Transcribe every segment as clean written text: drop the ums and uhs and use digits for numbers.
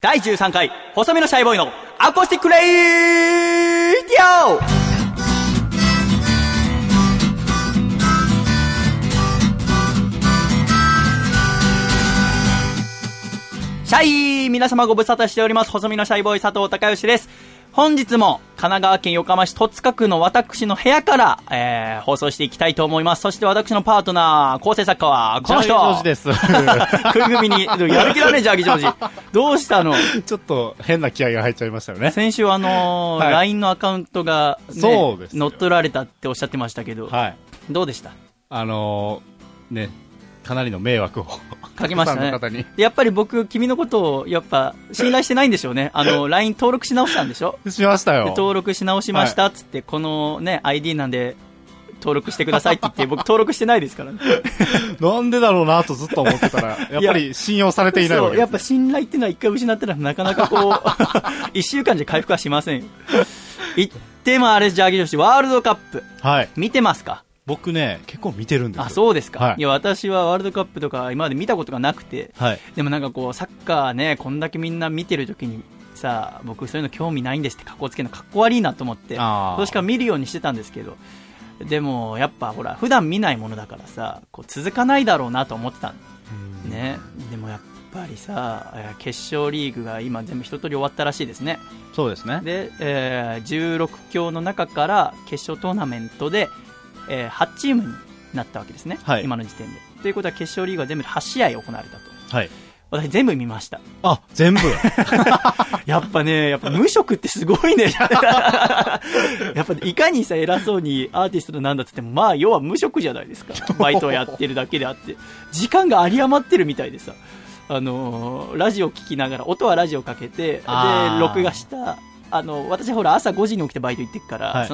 第13回細身のシャイボーイのアコースティックレイディオ。シャイ、皆様ご無沙汰しております。細身のシャイボーイ佐藤孝義です。本日も神奈川県横浜市戸塚区の私の部屋から、放送していきたいと思います。そして私のパートナー、構成作家はこの人。 ジャーギージョージです。 食い組みに、やる気だね、ジャーギージョージ。どうしたの？ ちょっと変な気合が入っちゃいましたよね。 先週はい、LINE のアカウントが、ね、 そうです乗っ取られたっておっしゃってましたけど、 はい、 どうでした？ ね、かなりの迷惑をかけましたね。やっぱり僕、君のことをやっぱ信頼してないんでしょうね。LINE 登録し直したんでしょ？ しましたよ。 登録し直しましたっつって、はい、このね ID なんで登録してくださいって言って僕登録してないですからね。 なんでだろうなとずっと思ってたらやっぱり信用されていないわけです、ね。 やっぱ信頼っていうのは一回失ったらなかなかこう1週間じゃ回復はしませんよ。言ってもあれ、ジャーギー女子ワールドカップ、はい、見てますか？ 僕ね、結構見てるんですよ。 あ、そうですか、 はい、 いや私はワールドカップとか今まで見たことがなくて、はい、でもなんかこうサッカーね、こんだけみんな見てる時にさ、僕そういうの興味ないんですって格好つけるのかっこ悪いなと思って今年から見るようにしてたんですけど、でもやっぱほら普段見ないものだからさ、こう続かないだろうなと思ってたんね。でもやっぱりさ、決勝リーグが今全部一通り終わったらしいですね。 そうですね。 で、16強の中から決勝トーナメントで8チームになったわけですね、はい、今の時点で。ということは決勝リーグは全部で8試合行われたと、はい、私全部見ました。 あ、全部やっぱ無職ってすごいね。やっぱいかにさ偉そうにアーティストのなんだっつっても、まあ要は無職じゃないですか。バイトをやってるだけであって時間が有り余ってるみたいでさ、ラジオ聞きながら、音はラジオかけて、で録画した私はほら朝5時に起きてバイト行ってくから、はい、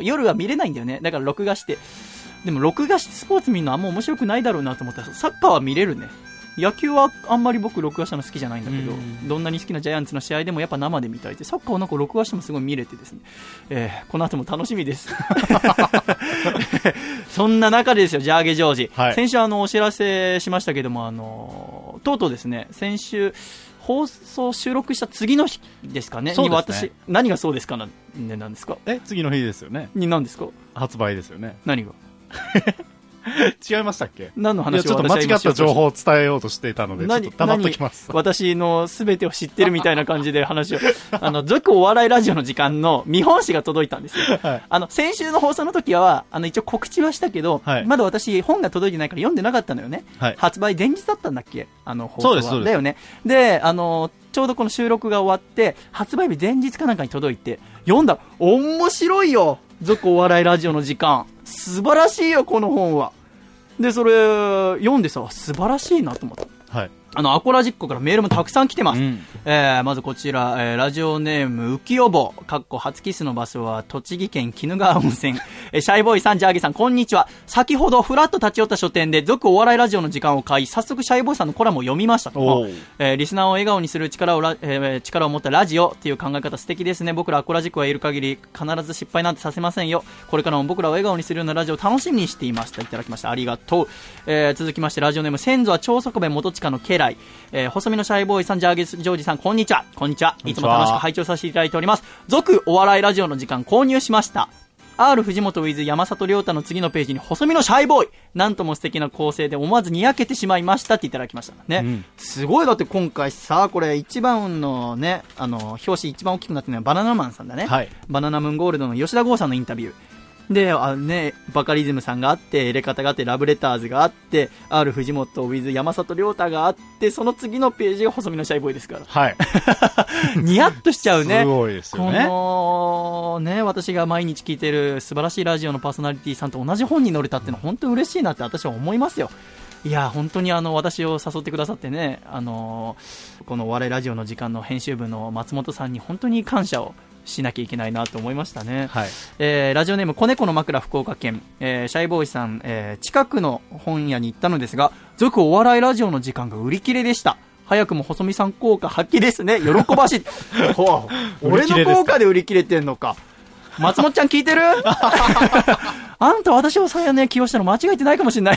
夜は見れないんだよね。だから録画して、でも録画してスポーツ見るのはあんま面白くないだろうなと思ったら、サッカーは見れるね。野球はあんまり僕録画したの好きじゃないんだけど、どんなに好きなジャイアンツの試合でもやっぱ生で見たいって、サッカーはなんか録画してもすごい見れてですね、この後も楽しみです。そんな中でですよ、ジャーゲジョージ、はい、先週お知らせしましたけども、とうとうですね、先週放送収録した次の日ですかね。 そうですね。 私何がそうですかなんですか？ 次の日ですよね。 に何ですか？ 発売ですよね。 何が違いましたっけ？ 何の話を？ ちょっと間違った情報を伝えようとしていたので、ちょっと黙っておきます。 私の全てを知ってるみたいな感じで話を続お笑いラジオの時間の見本誌が届いたんですよ、はい、先週の放送の時は一応告知はしたけど、はい、まだ私本が届いてないから読んでなかったのよね、はい、発売前日だったんだっけ、放送は。そうですだよね。でちょうどこの収録が終わって発売日前日かなんかに届いて読んだ。面白いよ、続お笑いラジオの時間。素晴らしいよこの本は。でそれ読んでさ、素晴らしいなと思った、はい、アコラジッコからメールもたくさん来てます、まずこちら、ラジオネーム浮世坊初キスの場所は栃木県鬼怒川温泉、シャイボーイさん、ジャーギーさん、こんにちは。先ほどフラッと立ち寄った書店で続お笑いラジオの時間を買い、早速シャイボーイさんのコラムを読みましたと。リスナーを笑顔にする力を持ったラジオっていう考え方素敵ですね。僕らアコラジッコがいる限り必ず失敗なんてさせませんよ。これからも僕らを笑顔にするようなラジオを楽しみにしていました。いただきました。ありがとう。続きましてラジオネーム先祖は長宗我部元親の家来、細身のシャイボーイさん、ジャーゲスジョージさん、こんにちは。こんにちは。いつも楽しく拝聴させていただいております。続お笑いラジオの時間購入しました。R 藤本 with 山里亮太の次のページに細身のシャイボーイ、なんとも素敵な構成で思わずにやけてしまいましたっていただきましたね、すごい。だって今回さ、これ一番のね、表紙一番大きくなってるのはバナナマンさんだね、はい、バナナムーンゴールドの吉田剛さんのインタビューで、バカリズムさんがあって、エレカタがあって、ラブレターズがあって、R 藤本 with 山里亮太があって、その次のページが細身のシャイボーイですから。はい。ニヤッとしちゃうね。 すごいですよね。 このね、私が毎日聞いてる素晴らしいラジオのパーソナリティさんと同じ本に乗れたってのは本当に嬉しいなって私は思いますよ。いや本当に私を誘ってくださってね、このお笑いラジオの時間の編集部の松本さんに本当に感謝をしなきゃいけないなと思いましたね、はい。ラジオネーム子猫の枕福岡県、シャイボーイさん、近くの本屋に行ったのですが、続お笑いラジオの時間が売り切れでした。早くも細見さん効果発揮ですね。喜ばしい。俺の効果で売り切れてんのか。 松本ちゃん聞いてるあんた私を最悪ね、起用したの間違えてないかもしれない。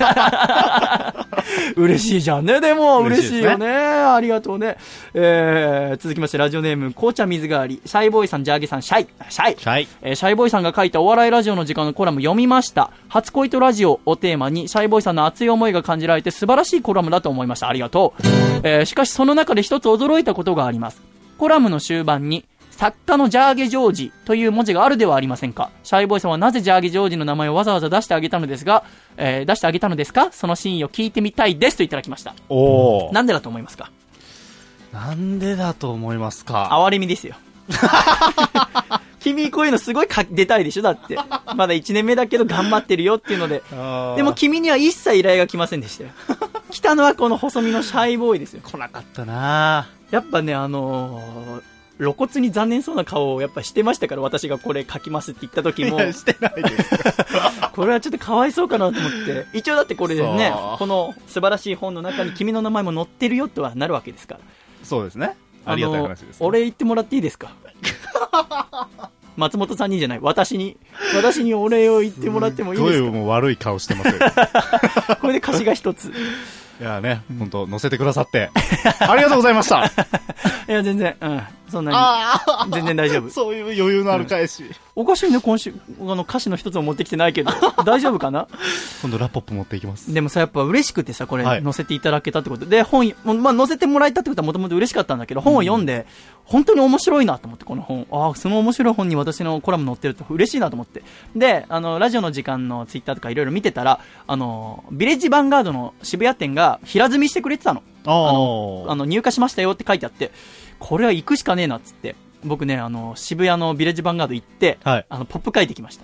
嬉しいじゃんね、でも、嬉しいよね。ありがとうね。続きまして、ラジオネーム、紅茶水代わり、シャイボーイさん、ジャーゲさん、シャイ。シャイボーイさんが書いたお笑いラジオの時間のコラム読みました。初恋とラジオをテーマに、シャイボーイさんの熱い思いが感じられて素晴らしいコラムだと思いました。ありがとう。しかしその中で一つ驚いたことがあります。コラムの終盤に、作家のジャーゲジョージという文字があるではありませんか。シャイボーイさんはなぜジャーゲジョージの名前をわざわざ出してあげたのですか。その真意を聞いてみたいですといただきました。なんでだと思いますか。 なんでだと思いますか。 哀れみですよ。君こういうのすごい出たいでしょ。だってまだ1年目だけど頑張ってるよっていうので。でも君には一切依頼が来ませんでしたよ。来たのはこの細身のシャイボーイですよ。 来なかったな。 やっぱね、露骨に残念そうな顔をやっぱしてましたから、私がこれ書きますって言った時も。 してないですこれはちょっとかわいそうかなと思って。一応だってこれね、この素晴らしい本の中に君の名前も載ってるよとはなるわけですから。 そうですね。ありがたい話です、ね。 お礼言ってもらっていいですか。松本さんにじゃない、私にお礼を言ってもらってもいいですか。 すごいもう悪い顔してますよ。 これで歌詞が一つ。 いやね、本当載せてくださってありがとうございました。 いや全然、そんなに全然大丈夫。 そういう余裕のある返し。 おかしいね、今週歌詞の一つも持ってきてないけど大丈夫かな。 今度ラポップ持っていきます。 でもさ、やっぱ嬉しくてさ、これ載せていただけたってことで、本載せてもらえたってことはもともと嬉しかったんだけど、本を読んで本当に面白いなと思って、この本、その面白い本に私のコラム載ってると嬉しいなと思って。で、ラジオの時間のツイッターとかいろいろ見てたら、ビレッジヴァンガードの渋谷店が平積みしてくれてたの。入荷しましたよって書いてあって、これは行くしかねえなっつって、僕ね、渋谷のビレッジヴァンガード行って、ポップ書いてきました。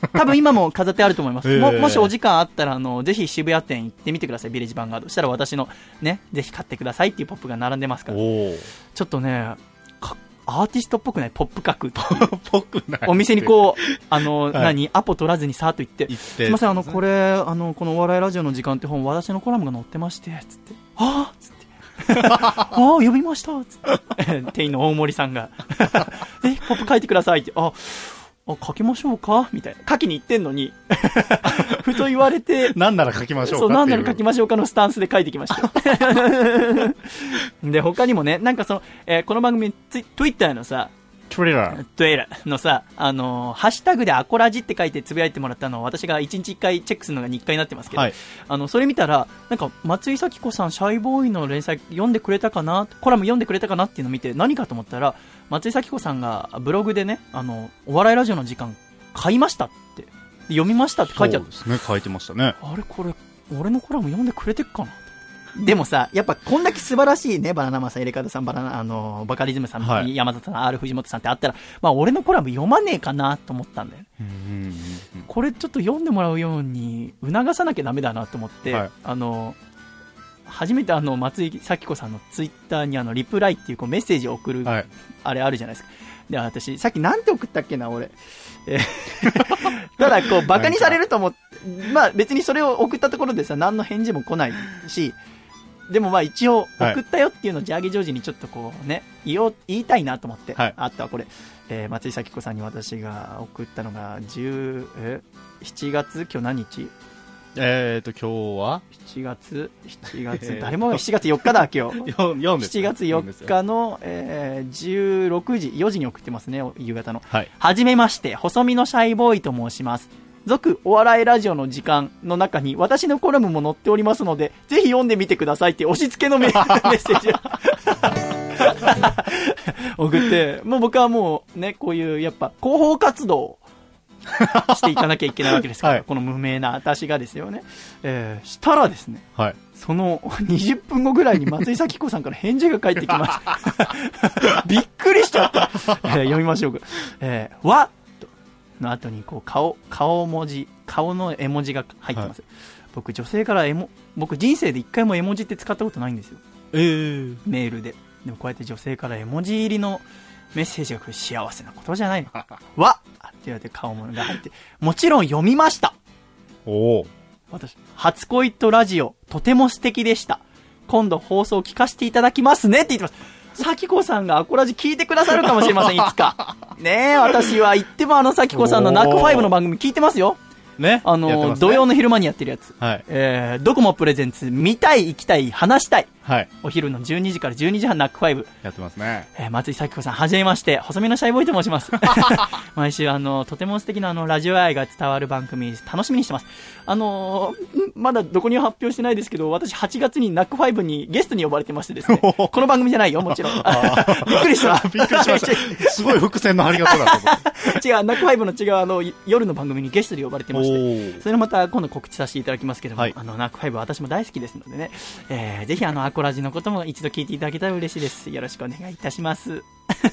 多分今も飾ってあると思います。もしお時間あったら、ぜひ渋谷店行ってみてください、ビレッジヴァンガード。したら私のね、ぜひ買ってくださいっていうポップが並んでますから。ちょっとね、アーティストっぽくない、ポップ書く。 ぽくない。 お店にこう、アポ取らずにさーっと行って、すいません、これ、このお笑いラジオの時間って本、私のコラムが載ってまして、つって、つって。読みましたつって店員の大森さんがポップ書いてくださいって、書きましょうかみたいな、書きに行ってんのにふと言われて、 なんなら書きましょうか、 なんなら書きましょうかのスタンスで書いてきましたで、他にもね、なんかこの番組Twitter のさ、Twitter のさ、ハッシュタグでアコラジって書いてつぶやいてもらったのを私が1日1回チェックするのが日課になってますけど、それ見たら、なんか松井咲子さんシャイボーイの連載読んでくれたかな、コラム読んでくれたかなっていうのを見て、何かと思ったら、松井咲子さんがブログでね、お笑いラジオの時間買いましたって、読みましたって書いてある。 そうですね、書いてましたね。 あれ、これ俺のコラム読んでくれてっかな。でもさ、やっぱこんだけ素晴らしいね、バナナマンさん、エレカタさん、バカリズムさん、山里さん、R 藤本さんってあったら、俺のコラム読まねえかなと思ったんだよ。これちょっと読んでもらうように促さなきゃダメだなと思って、初めて松井咲子さんのツイッターにリプライっていうメッセージを送る、あれあるじゃないですか。で、私、さっきなんて送ったっけな、俺。ただ、バカにされると思って、別にそれを送ったところでさ、何の返事も来ないし、でも一応送ったよっていうのをジャーゲジョージにちょっと言いたいなと思って、あとはこれ、松井咲子さんに私が送ったのが7月、今日何日？ 今日は 7月、誰もが7月4日だ、今日。7月4日の、16時、4時に送ってますね、夕方の。はじめまして、細身のシャイボーイと申します。続お笑いラジオの時間の中に私のコラムも載っておりますので、ぜひ読んでみてくださいって押し付けのメッセージを送って、もう僕はもうね、こういうやっぱ広報活動をしていかなきゃいけないわけですから、この無名な私がですよね、したらですね、その20分後ぐらいに松井咲子さんから返事が返ってきましたびっくりしちゃった、読みましょうか。わの後に顔の絵文字が入ってます、僕女性から僕人生で一回も絵文字って使ったことないんですよ、メールで。でもこうやって女性から絵文字入りのメッセージが来る、幸せなことじゃないのわって言われて顔文が入って、もちろん読みました。私、初恋とラジオとても素敵でした。今度放送聞かせていただきますねって言ってます。 咲子さんがアコラジ聞いてくださるかもしれません、いつか。ねえ、私は言っても咲子さんのナックファイブの番組聞いてますよ。 ね。 土曜の昼間にやってるやつ。 はい。 ドコモプレゼンツ、見たい、行きたい、話したい。 はい。 お昼の12時から12時半ナックファイブ。 やってますね。 松井咲子さん、はじめまして。細身のシャイボーイと申します。毎週、とても素敵なラジオ愛が伝わる番組、楽しみにしてます。まだどこにも発表してないですけど、私8月にナックファイブにゲストに呼ばれてましてですね。この番組じゃないよ、もちろん。びっくりした。 びっくりしました。すごい伏線の張り方だと思って。 違う、ナックファイブの違う夜の番組にゲストで呼ばれてまして、それまた今度告知させていただきますけども、ナックファイブ私も大好きですのでね、ぜひアコラジのことも一度聞いていただけたら嬉しいです。よろしくお願いいたします。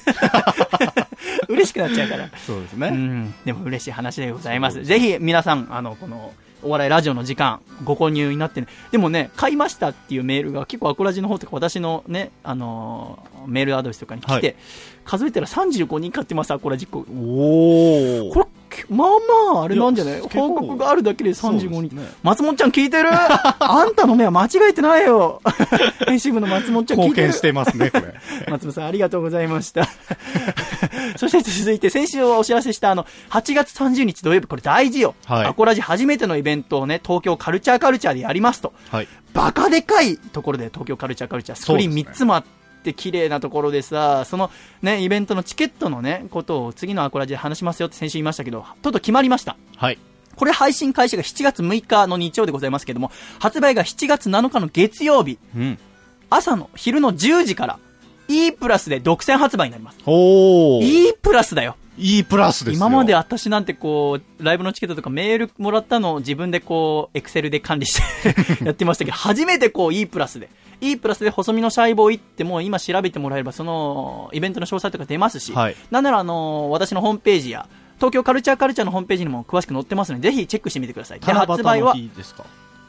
嬉しくなっちゃうから。 そうですね。 でも嬉しい話でございます。ぜひ皆さん、この、お笑いラジオの時間、ご購入になってね。でもね、買いましたっていうメールが結構アコラジの方とか私のね、メールアドレスとかに来て、数えたら35人買ってます、アコラジ1個。 おー。 これ、まあまあ、あれなんじゃない？報告があるだけで35人。ね、松本ちゃん聞いてるあんたの目は間違えてないよ。編集部の松本ちゃん聞いてる。 貢献してますね、これ。 松本さん、ありがとうございました。そして続いて、先週お知らせした8月30日土曜日、これ大事よ。はい、アコラジ初めてのイベントをね、東京カルチャーでやりますと。はい、バカでかいところで東京カルチャー、スクリーン3つもあって、綺麗なところでさ、そのね、イベントのチケットのね、ことを次のアコラジで話しますよって先週言いましたけど、とうとう決まりました。 はい。 これ配信開始が7月6日の日曜でございますけども、発売が7月7日の月曜日、昼の10時から、E プラスで独占発売になります。 おー。 E プラスだよ。 E プラスですよ。 今まで私なんてこう、ライブのチケットとかメールもらったのを自分でこう、エクセルで管理してやってましたけど、初めてこう E プラスで。E プラスで細身のシャイボーイってもう今調べてもらえればそのイベントの詳細とか出ますし、はい、なんなら私のホームページや東京カルチャーのホームページにも詳しく載ってますのでぜひチェックしてみてください。 で発売は七夕の日ですか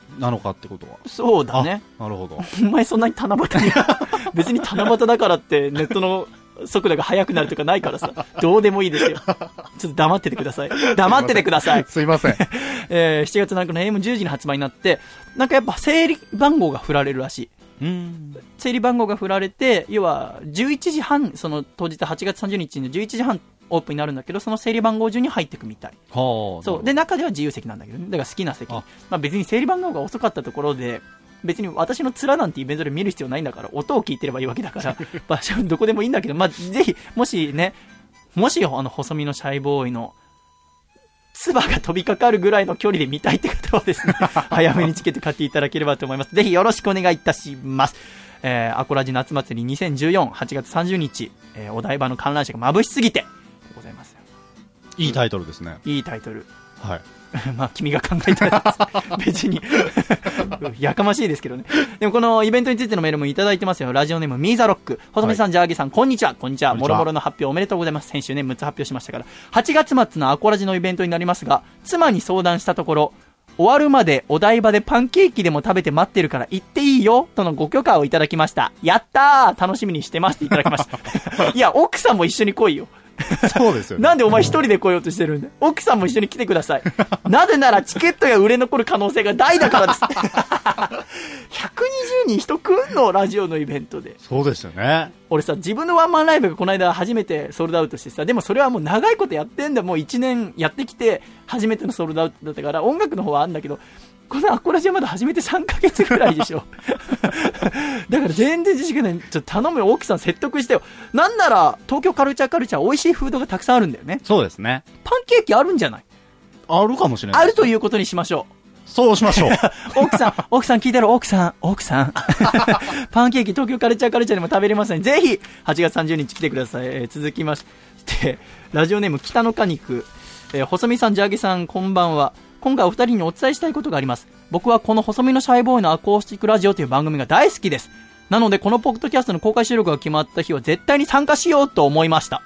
7日ってことは。 そうだね。 なるほど。 お前そんなに七夕に別に七夕だからってネットの速度が速くなるとかないからさ、どうでもいいですよ。ちょっと黙っててください。黙っててください。 すいません。 7月7日の AM10 時に発売になって、なんかやっぱ整理番号が振られるらしい。整理番号が振られて、要は11時半、その当日8月30日の11時半オープンになるんだけど、その整理番号順に入っていくみたい。そうで中では自由席なんだけど、ね、だから好きな席。まあ、別に整理番号が遅かったところで別に私の面なんてイベントで見る必要ないんだから、音を聞いてればいいわけだから場所どこでもいいんだけど、まあ、ぜひもし細身のシャイボーイの唾が飛びかかるぐらいの距離で見たいって方はですね早めにチケット買っていただければと思います。ぜひよろしくお願いいたします。アコラジ夏祭り2014、8月30日、お台場の観覧車が眩しすぎてでございますよ。 いいタイトルですね。 いいタイトル。 はい。 まあ君が考えたやつ別にやかましいですけどね。でもこのイベントについてのメールもいただいてますよ。ラジオネームミーザロック、細見さん、ジャーギーさん、こんにちは。こんにちは。もろもろの発表おめでとうございます。先週ね6つ発表しましたから、8月末のアコラジのイベントになりますが、妻に相談したところ、終わるまでお台場でパンケーキでも食べて待ってるから行っていいよとのご許可をいただきました。やったー、楽しみにしてますっていただきましたいや奥さんも一緒に来いよそうですよね。 なんでお前一人で来ようとしてるんだ。奥さんも一緒に来てください。なぜならチケットが売れ残る可能性が大だからです120人人来んの、ラジオのイベントで。 そうですよね。 俺さ、自分のワンマンライブがこの間初めてソールドアウトしてさ、でもそれはもう長いことやってんだ。もう1年やってきて初めてのソールドアウトだったから、音楽の方はあるんだけど、このアコラジはまだ始めて3ヶ月ぐらいでしょだから全然自信がない。ちょっと頼むよ、奥さん説得してよ。なんなら東京カルチャー美味しいフードがたくさんあるんだよね。 そうですね。 パンケーキあるんじゃない？ あるかもしれない。 あるということにしましょう。 そうしましょう奥さん聞いてる。奥さんパンケーキ東京カルチャーでも食べれますので、ぜひ8月30日来てください。続きましてラジオネーム北の果肉、細見さん、ジャーゲさん、こんばんは。今回お二人にお伝えしたいことがあります。僕はこの細身のシャイボーイのアコースティックラジオという番組が大好きです。なのでこのポッドキャストの公開収録が決まった日は絶対に参加しようと思いました。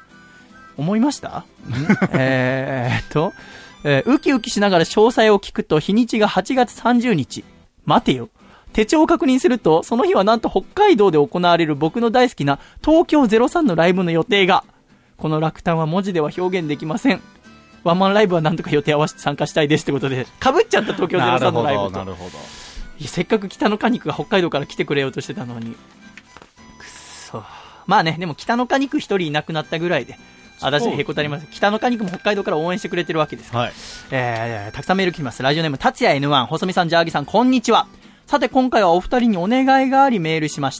ウキウキしながら詳細を聞くと日にちが8月30日。待てよ。手帳を確認すると、その日はなんと北海道で行われる僕の大好きな東京03のライブの予定が。この落胆は文字では表現できません。ワンマンライブはなんとか予定合わせて参加したいですってことで、被っちゃった東京03のライブと。 なるほど。 いや、せっかく北の果肉が北海道から来てくれようとしてたのに。くっそ。 まあね、でも北の果肉一人いなくなったぐらいで、私へこたります。北の果肉も北海道から応援してくれてるわけですから。はい。たくさんメール来てます。ラジオネーム、達也 N1、細見さん、ジャーギさん、こんにちは。さて、今回はお二人にお願いがありメールしました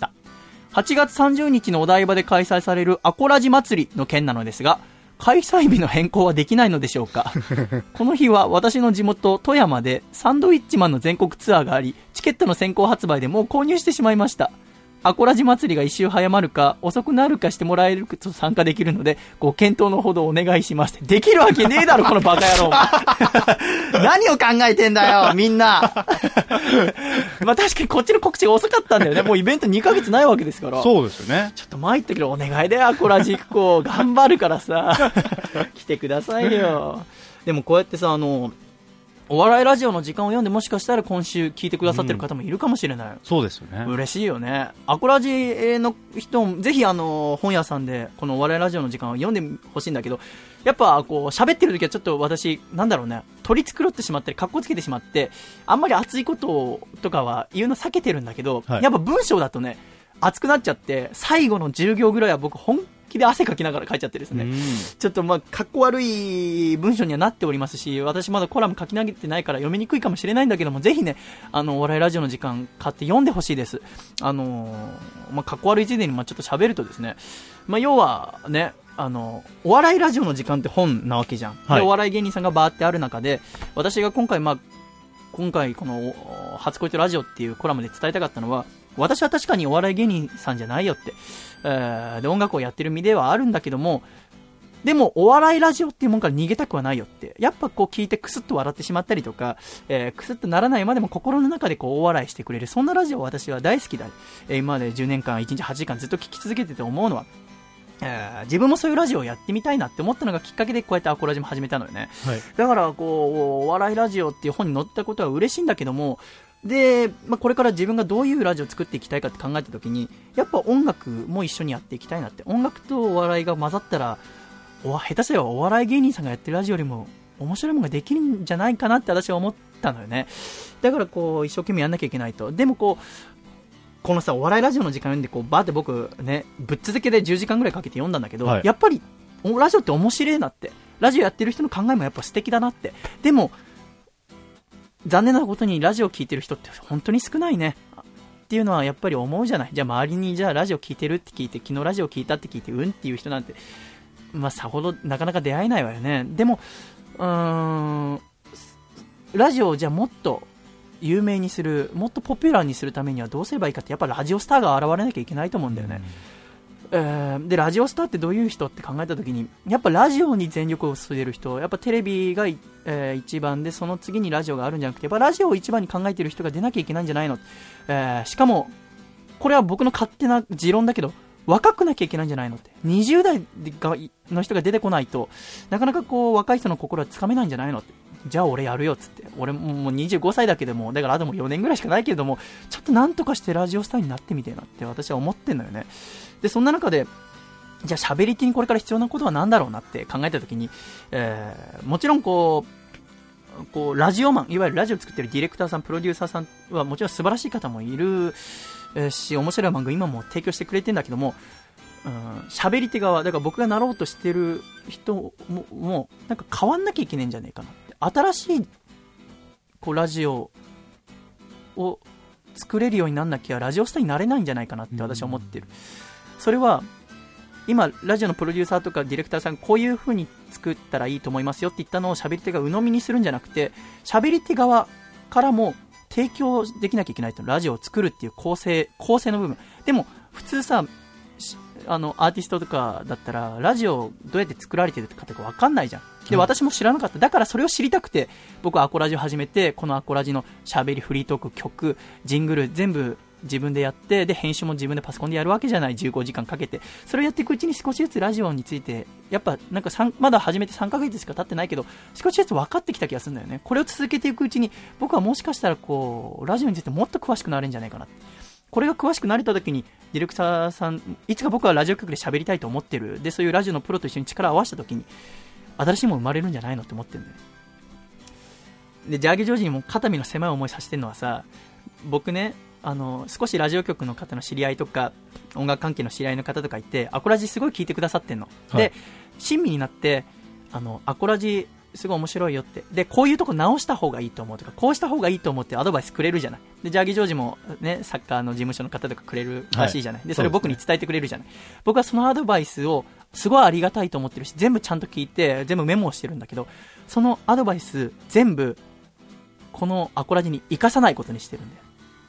。8月30日のお台場で開催されるアコラジ祭りの件なのですが、開催日の変更はできないのでしょうか。この日は私の地元富山でサンドウィッチマンの全国ツアーがあり、チケットの先行発売でもう購入してしまいました。アコラジ祭りが一周早まるか遅くなるかしてもらえると参加できるのでご検討のほどお願いします。できるわけねえだろこのバカ野郎。何を考えてんだよみんな。まあ確かにこっちの告知が遅かったんだよね。もうイベント2ヶ月ないわけですから。 そうですよね。 ちょっと参ったけどお願いだよアコラジ1個頑張るからさ来てくださいよ。でもこうやってさお笑いラジオの時間を読んでもしかしたら今週聞いてくださってる方もいるかもしれない、 そうですよね。 嬉しいよね。アコラジの人もぜひ本屋さんでこのお笑いラジオの時間を読んでほしいんだけど、やっぱこう喋ってる時はちょっと私なんだろうね、取り繕ってしまったり格好つけてしまってあんまり熱いこととかは言うの避けてるんだけど、やっぱ文章だとね熱くなっちゃって最後の10行ぐらいは僕本気で汗かきながら書いちゃってですね、ちょっとまあかっこ悪い文章にはなっておりますし、私まだコラム書き投げてないから読みにくいかもしれないんだけども、ぜひねお笑いラジオの時間買って読んでほしいです。まあ、かっこ悪いついでにちょっと喋るとですね、まあ、要はねお笑いラジオの時間って本なわけじゃん、でお笑い芸人さんがバーってある中で私が今回この初恋とラジオっていうコラムで伝えたかったのは、私は確かにお笑い芸人さんじゃないよって、で音楽をやってる身ではあるんだけども、でもお笑いラジオっていうもんから逃げたくはないよって、やっぱこう聞いてクスッと笑ってしまったりとか、クスッとならないまでも心の中でこう大笑いしてくれる、そんなラジオを私は大好きだ、今まで10年間1日8時間ずっと聞き続けてて思うのは、自分もそういうラジオをやってみたいなって思ったのがきっかけでこうやってアコラジも始めたのよね、だからこうお笑いラジオっていう本に載ったことは嬉しいんだけども、で、これから自分がどういうラジオを作っていきたいかって考えたときに、やっぱ音楽も一緒にやっていきたいなって、音楽とお笑いが混ざったら下手すればお笑い芸人さんがやってるラジオよりも面白いものができるんじゃないかなって私は思ったのよね。だからこう一生懸命やんなきゃいけないと。でもこのさお笑いラジオの時間読んでバーって僕ねぶっ続けで10時間ぐらいかけて読んだんだけど、やっぱりラジオって面白いなって、ラジオやってる人の考えもやっぱ素敵だなって。でも残念なことにラジオ聞いてる人って本当に少ないねっていうのはやっぱり思うじゃない。じゃあ周りにじゃあラジオ聞いてるって聞いて、昨日ラジオ聞いたって聞いてっていう人なんてさほどなかなか出会えないわよね。でもラジオをじゃあもっと有名にする、もっとポピュラーにするためにはどうすればいいかって、やっぱラジオスターが現れなきゃいけないと思うんだよね、でラジオスターってどういう人って考えたときに、やっぱラジオに全力を注いでる人、やっぱテレビが、一番でその次にラジオがあるんじゃなくて、やっぱラジオを一番に考えてる人が出なきゃいけないんじゃないの、しかもこれは僕の勝手な持論だけど若くなきゃいけないんじゃないのって、20代の人が出てこないとなかなかこう若い人の心はつかめないんじゃないのって、じゃあ俺やるよっつって、俺もう25歳だけども、だからあとも4年ぐらいしかないけれども、ちょっとなんとかしてラジオスターになってみてえなって私は思ってんのよね。でそんな中でじゃあ喋り手にこれから必要なことは何だろうなって考えたときに、もちろんこうラジオマン、いわゆるラジオ作ってるディレクターさんプロデューサーさんはもちろん素晴らしい方もいるし、面白い番組今も提供してくれてるんだけども、喋り手側だから僕がなろうとしてる人もなんか変わんなきゃいけないんじゃないかなって、新しいラジオを作れるようになんなきゃラジオスターになれないんじゃないかなって私は思ってる。それは今ラジオのプロデューサーとかディレクターさんこういう風に作ったらいいと思いますよって言ったのを喋り手が鵜呑みにするんじゃなくて、喋り手側からも提供できなきゃいけないと、ラジオを作るっていう構成の部分でも普通さアーティストとかだったらラジオどうやって作られてるかとか分かんないじゃん。で私も知らなかった。だからそれを知りたくて僕はアコラジを始めて、このアコラジの喋り、フリートーク、曲、ジングル全部自分でやって、で編集も自分でパソコンでやるわけじゃない。15時間かけてそれをやっていくうちに少しずつラジオについてやっぱなんかまだ始めて3ヶ月しか経ってないけど少しずつ分かってきた気がするんだよね。これを続けていくうちに僕はもしかしたらラジオについてもっと詳しくなれるんじゃないかな。これが詳しくなれた時にディレクターさんいつか僕はラジオ局で喋りたいと思ってる。でそういうラジオのプロと一緒に力を合わせた時に新しいもの生まれるんじゃないのって思ってるんだよ。でジャーゲジョージにも肩身の狭い思いさせてるのはさ、僕ね少しラジオ局の方の知り合いとか、音楽関係の知り合いの方とかいて、アコラジすごい聞いてくださってんの。はい、で、親身になって、アコラジすごい面白いよって。で、こういうとこ直した方がいいと思うとか、こうした方がいいと思ってアドバイスくれるじゃない。で、ジャーギージョージもね、サッカーの事務所の方とかくれるらしいじゃない。はい、で、それを僕に伝えてくれるじゃない。僕はそのアドバイスをすごいありがたいと思ってるし、全部ちゃんと聞いて、全部メモをしてるんだけど、そのアドバイス全部、このアコラジに活かさないことにしてるんだよ。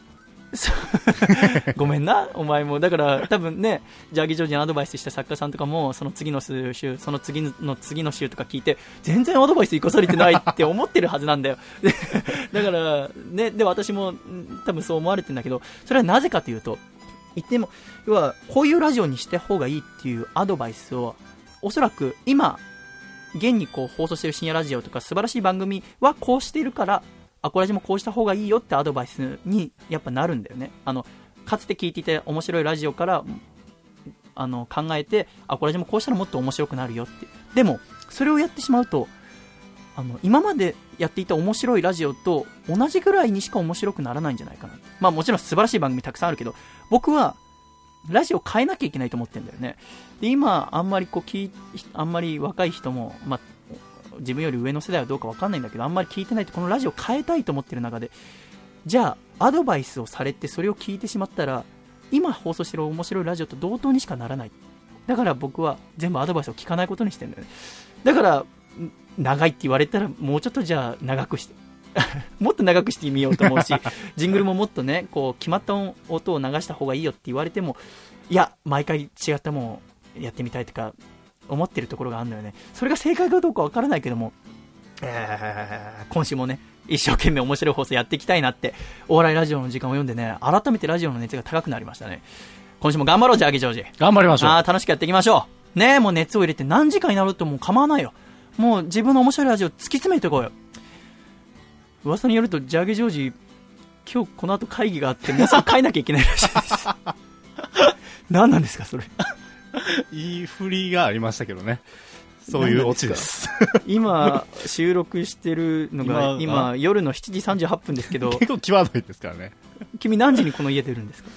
ごめんな、お前も。だから多分ね、ジャーギージョージにアドバイスした作家さんとかも、その次の週、その次の週とか聞いて、全然アドバイス生かされてないって思ってるはずなんだよ。だからね、で私も多分そう思われてるんだけど、それはなぜかというと、言っても要はこういうラジオにして方がいいっていうアドバイスを、おそらく今現にこう放送している深夜ラジオとか素晴らしい番組はこうしているから、アコラジもこうした方がいいよってアドバイスにやっぱなるんだよね。かつて聞いていて面白いラジオから考えて、アコラジもこうしたらもっと面白くなるよって。でもそれをやってしまうと、今までやっていた面白いラジオと同じぐらいにしか面白くならないんじゃないかな。まあもちろん素晴らしい番組たくさんあるけど、僕はラジオ変えなきゃいけないと思ってるんだよね。で、今あんまりあんまり若い人も、まあ自分より上の世代はどうか分かんないんだけど、あんまり聞いてないと、このラジオ変えたいと思ってる中で、じゃあアドバイスをされてそれを聞いてしまったら、今放送してる面白いラジオと同等にしかならない。だから僕は全部アドバイスを聞かないことにしてるんだよね。だから長いって言われたら、もうちょっとじゃあ長くしてもっと長くしてみようと思うし、ジングルももっとね、こう決まった音を流した方がいいよって言われても、いや毎回違ったもんやってみたいとか思ってるところがあるんだよね。それが正解かどうかわからないけども、今週もね、一生懸命面白い放送やっていきたいなって、お笑いラジオの時間を読んでね、改めてラジオの熱が高くなりましたね。今週も頑張ろう、ジャーギージョージ。 頑張りましょう。 楽しくやっていきましょう。ねえ、もう熱を入れて何時間になるともう構わないよ。もう自分の面白いラジオ突き詰めていこうよ。噂によると、ジャーギージョージ、今日この後会議があって、もうすぐ帰んなきゃいけないらしいです。何なんですか、それ。 いい振りがありましたけどね。そういうオチです。 今収録してるのが今夜の7時38分ですけど、 結構際どいですからね。 君何時にこの家出るんですか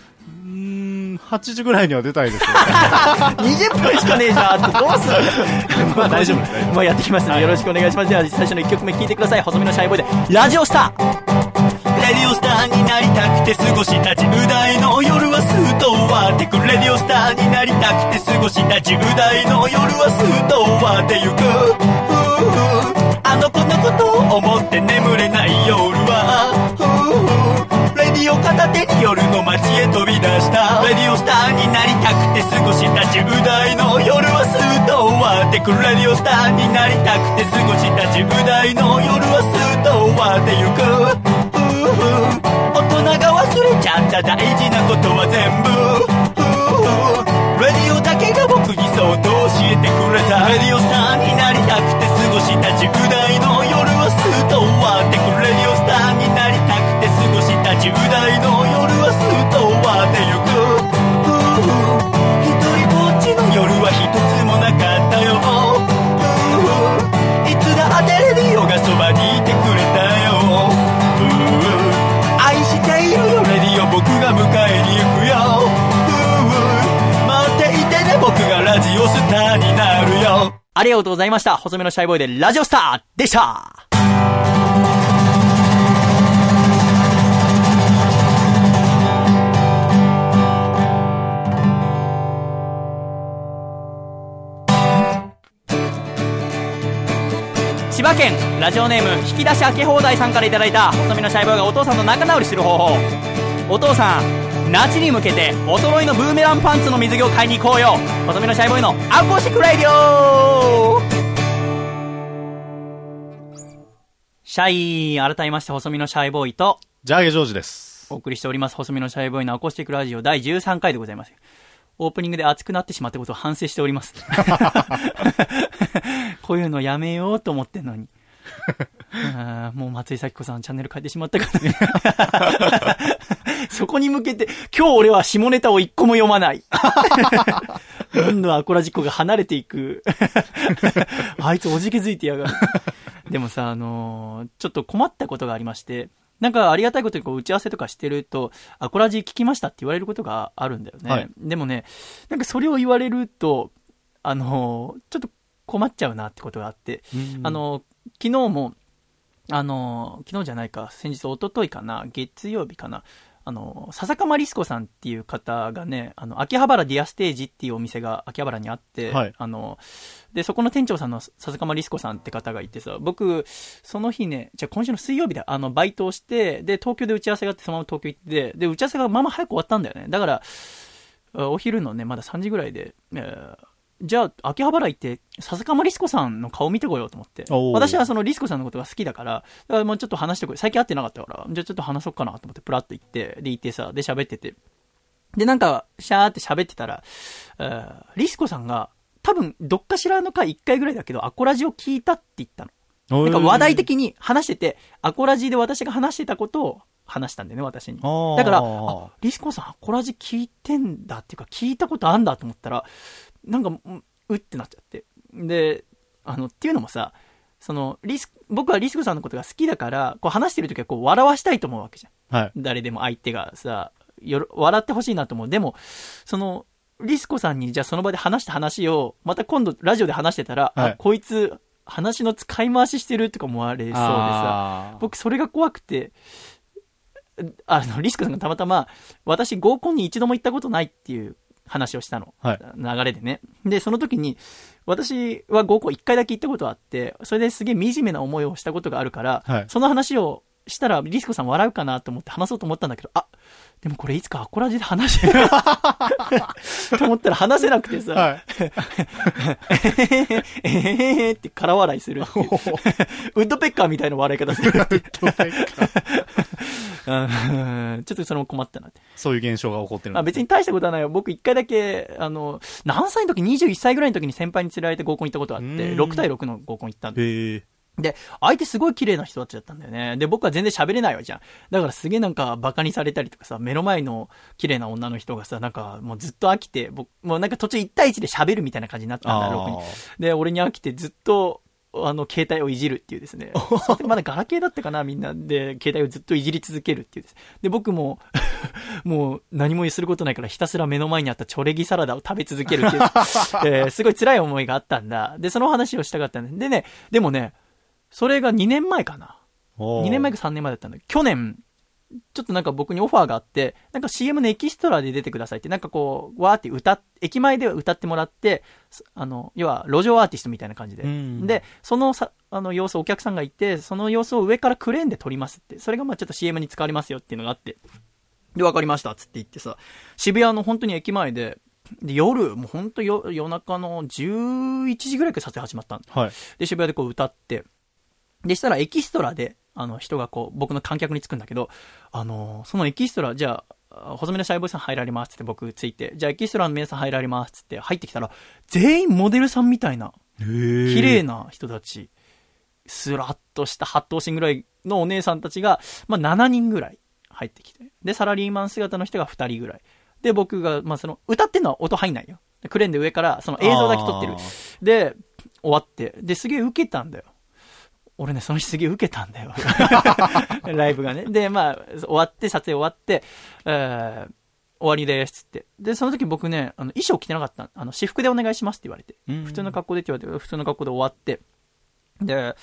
？8時ぐらいには出たいですよね。 20分しかねえじゃんってどうするまあ大丈夫ですね。 まあやってきますので、はい、よろしくお願いします。では最初の1曲目聴いてください。細身のシャイボーイでラジオスター。レディオスターになりたくて過ごした10代の夜はスーッと終わってく。レディオスターになりたくて過ごした10代の夜はスーッと終わってゆく。あの子のことを思って眠れない夜はレディオ片手に夜の街へ飛び出した。レディオスターになりたくて過ごした10代の夜はスーッと終わってく。レディオスターになりたくて過ごした10代の夜はスーッと終わってゆく。大人が忘れちゃった大事なことは全部レディオだけが僕にそっと教えてくれた。レディオスターになりたくて過ごした10代の夜はスーッと終わってく。レディオスターになりたくて過ごした10代の夜はスーッと終わってゆく。一人ぼっちの夜は一つもなかったよ。いつだってレディオがそばにいてくれたよ。愛しているよレディオ、僕が迎えに行くよ。待っていてね、僕がラジオスターになるよ。ありがとうございました。細めのシャイボーイでラジオスターでした。千葉県ラジオネーム引き出し開け放題さんからいただいた、細身のシャイボーイがお父さんと仲直りする方法。お父さん、夏に向けてお揃いのブーメランパンツの水着を買いに行こうよ。細身のシャイボーイのアコースティックラディオ。シャイ、改めまして細身のシャイボーイとジャーゲジョージです。 お送りしております細身のシャイボーイのアコースティックラジオ第13回でございます。オープニングで熱くなってしまったことを反省しております。こういうのやめようと思ってんのに。もう松井咲子さんチャンネル変えてしまったからね。そこに向けて、今日俺は下ネタを一個も読まない。どんどんアコラジッコが離れていく。あいつおじけづいてやがる。でもさ、ちょっと困ったことがありまして、 なんかありがたいことにこう打ち合わせとかしてると、アコラジ聞きましたって言われることがあるんだよね。はい、でもね、なんかそれを言われると、ちょっと困っちゃうなってことがあって、昨日も、昨日じゃないか、先日、一昨日かな、月曜日かな、笹釜リスコさんっていう方がね、秋葉原ディアステージっていうお店が秋葉原にあって、はい、で、そこの店長さんの笹釜リスコさんって方がいてさ、僕、その日ね、じゃあ今週の水曜日で、バイトをして、で、東京で打ち合わせがあって、そのまま東京行って、で、打ち合わせがまあまあ早く終わったんだよね。だから、お昼のね、まだ3時ぐらいで、じゃあ、秋葉原行って、笹釜リスコさんの顔見てこようと思って。私はそのリスコさんのことが好きだから、だからもうちょっと話してこい。最近会ってなかったから、じゃあちょっと話そうかなと思って、プラッと行って、で、行ってさ、で、喋ってて。で、なんか、シャーって喋ってたら、リスコさんが、多分、どっかしらの回1回ぐらいだけど、アコラジを聞いたって言ったの。なんか話題的に話してて、アコラジで私が話してたことを話したんだよね、私に。だから、リスコさんアコラジ聞いてんだっていうか、聞いたことあんだと思ったら、なんか、うってなっちゃって。で、っていうのもさ、僕はリスコさんのことが好きだから、こう話してるときはこう笑わしたいと思うわけじゃん。はい。誰でも相手がさ、笑ってほしいなと思う。でも、リスコさんにじゃあその場で話した話を、また今度ラジオで話してたら、はい、こいつ、話の使い回ししてるとか思われそうでさ、僕それが怖くて、リスコさんがたまたま、私合コンに一度も行ったことないっていう、話をしたの、はい、流れでね。で、その時に、私は合コン1回だけ行ったことがあって、それですげえ惨めな思いをしたことがあるから、はい、その話をしたらリスコさん笑うかなと思って話そうと思ったんだけど、でもこれいつかアコラジで話せると思ったら話せなくてさ、はい、って空笑いするっていう。ウッドペッカーみたいな笑い方するっていう。ちょっとそれも困ったなって。 そういう現象が起こってるんです、ね。 別に大したことはないよ。僕一回だけ、何歳の時、21歳ぐらいの時に先輩に連れられて合コン行ったことがあって、6対6の合コン行ったんで。で、相手すごい綺麗な人たちだったんだよね。で、僕は全然喋れないわじゃん。だからすげえなんかバカにされたりとかさ、目の前の綺麗な女の人がさ、なんかもうずっと飽きて、もうなんか途中1対1で喋るみたいな感じになったんだ、6に。で、俺に飽きてずっと、携帯をいじるっていうですね。それまだガラケーだったかな、みんなで、携帯をずっといじり続けるっていうです。で、僕も、もう何もすることないからひたすら目の前にあったチョレギサラダを食べ続けるっていう、すごい辛い思いがあったんだ。で、その話をしたかったんでね、でもね、それが2年前かな。2年前か3年前だったんだけど、去年、ちょっとなんか僕にオファーがあって、なんか CM のエキストラで出てくださいって、なんかこう、わーって駅前で歌ってもらって、要は路上アーティストみたいな感じで。で、その様子、お客さんがいて、その様子を上からクレーンで撮りますって、それがまあちょっと CM に使われますよっていうのがあって、で、わかりましたっつって言ってさ、渋谷の本当に駅前で、夜、もう本当夜中の11時ぐらいから撮影始まったんだ。はい。で、渋谷でこう歌って、でしたらエキストラで、人がこう、僕の観客につくんだけど、そのエキストラ、じゃあ、細身のシャイボーイさん入られますって僕ついて、じゃあエキストラの皆さん入られますって入ってきたら、全員モデルさんみたいな、綺麗な人たち、スラッとした8頭身ぐらいのお姉さんたちが、まあ7人ぐらい入ってきて、で、サラリーマン姿の人が2人ぐらい。で、僕が、まあ歌ってんのは音入んないよ。クレーンで上から、その映像だけ撮ってる。で、終わって、で、すげえ受けたんだよ。俺ね、その日すげえ受けたんだよ。ライブがね。で、まあ、終わって、撮影終わって、終わりですって。で、その時僕ね、衣装着てなかった。私服でお願いしますって言われて。普通の格好でって言われて、普通の格好で終わって。で、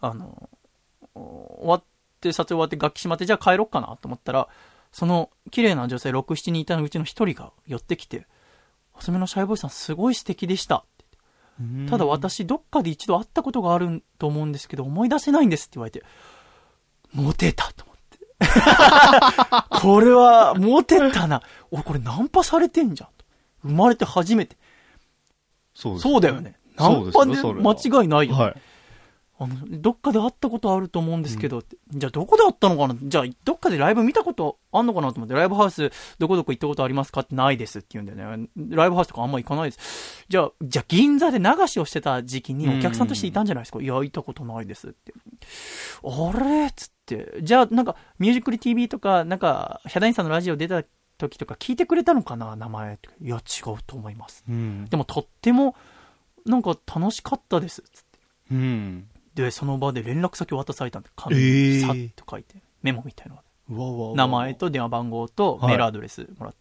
終わって、撮影終わって楽器しまって、じゃあ帰ろっかなと思ったら、その綺麗な女性6、7人いたうちの1人が寄ってきて、細めのシャイボーイさんすごい素敵でした。ただ私どっかで一度会ったことがあると思うんですけど思い出せないんですって言われて、モテたと思ってこれはモテたな、俺これナンパされてんじゃんと、生まれて初めて。そうだよね、ナンパで間違いないよね、はい、どっかで会ったことあると思うんですけど、じゃあどこで会ったのかな、じゃあどっかでライブ見たことあんのかなと思って、ライブハウスどこどこ行ったことありますかってないですって言うんだよね。ライブハウスとかあんま行かないです。じゃあ銀座で流しをしてた時期にお客さんとしていたんじゃないですか、いや、行ったことないですって。あれっつって、じゃあなんかミュージックリ TV とか、なんかヒャダインさんのラジオ出た時とか聞いてくれたのかな、名前って。いや、違うと思います。でもとってもなんか楽しかったですっつって。で、その場で連絡先を渡されたんで、紙にさっと書いて。 メモみたいなの。名前と電話番号とメールアドレスもらって。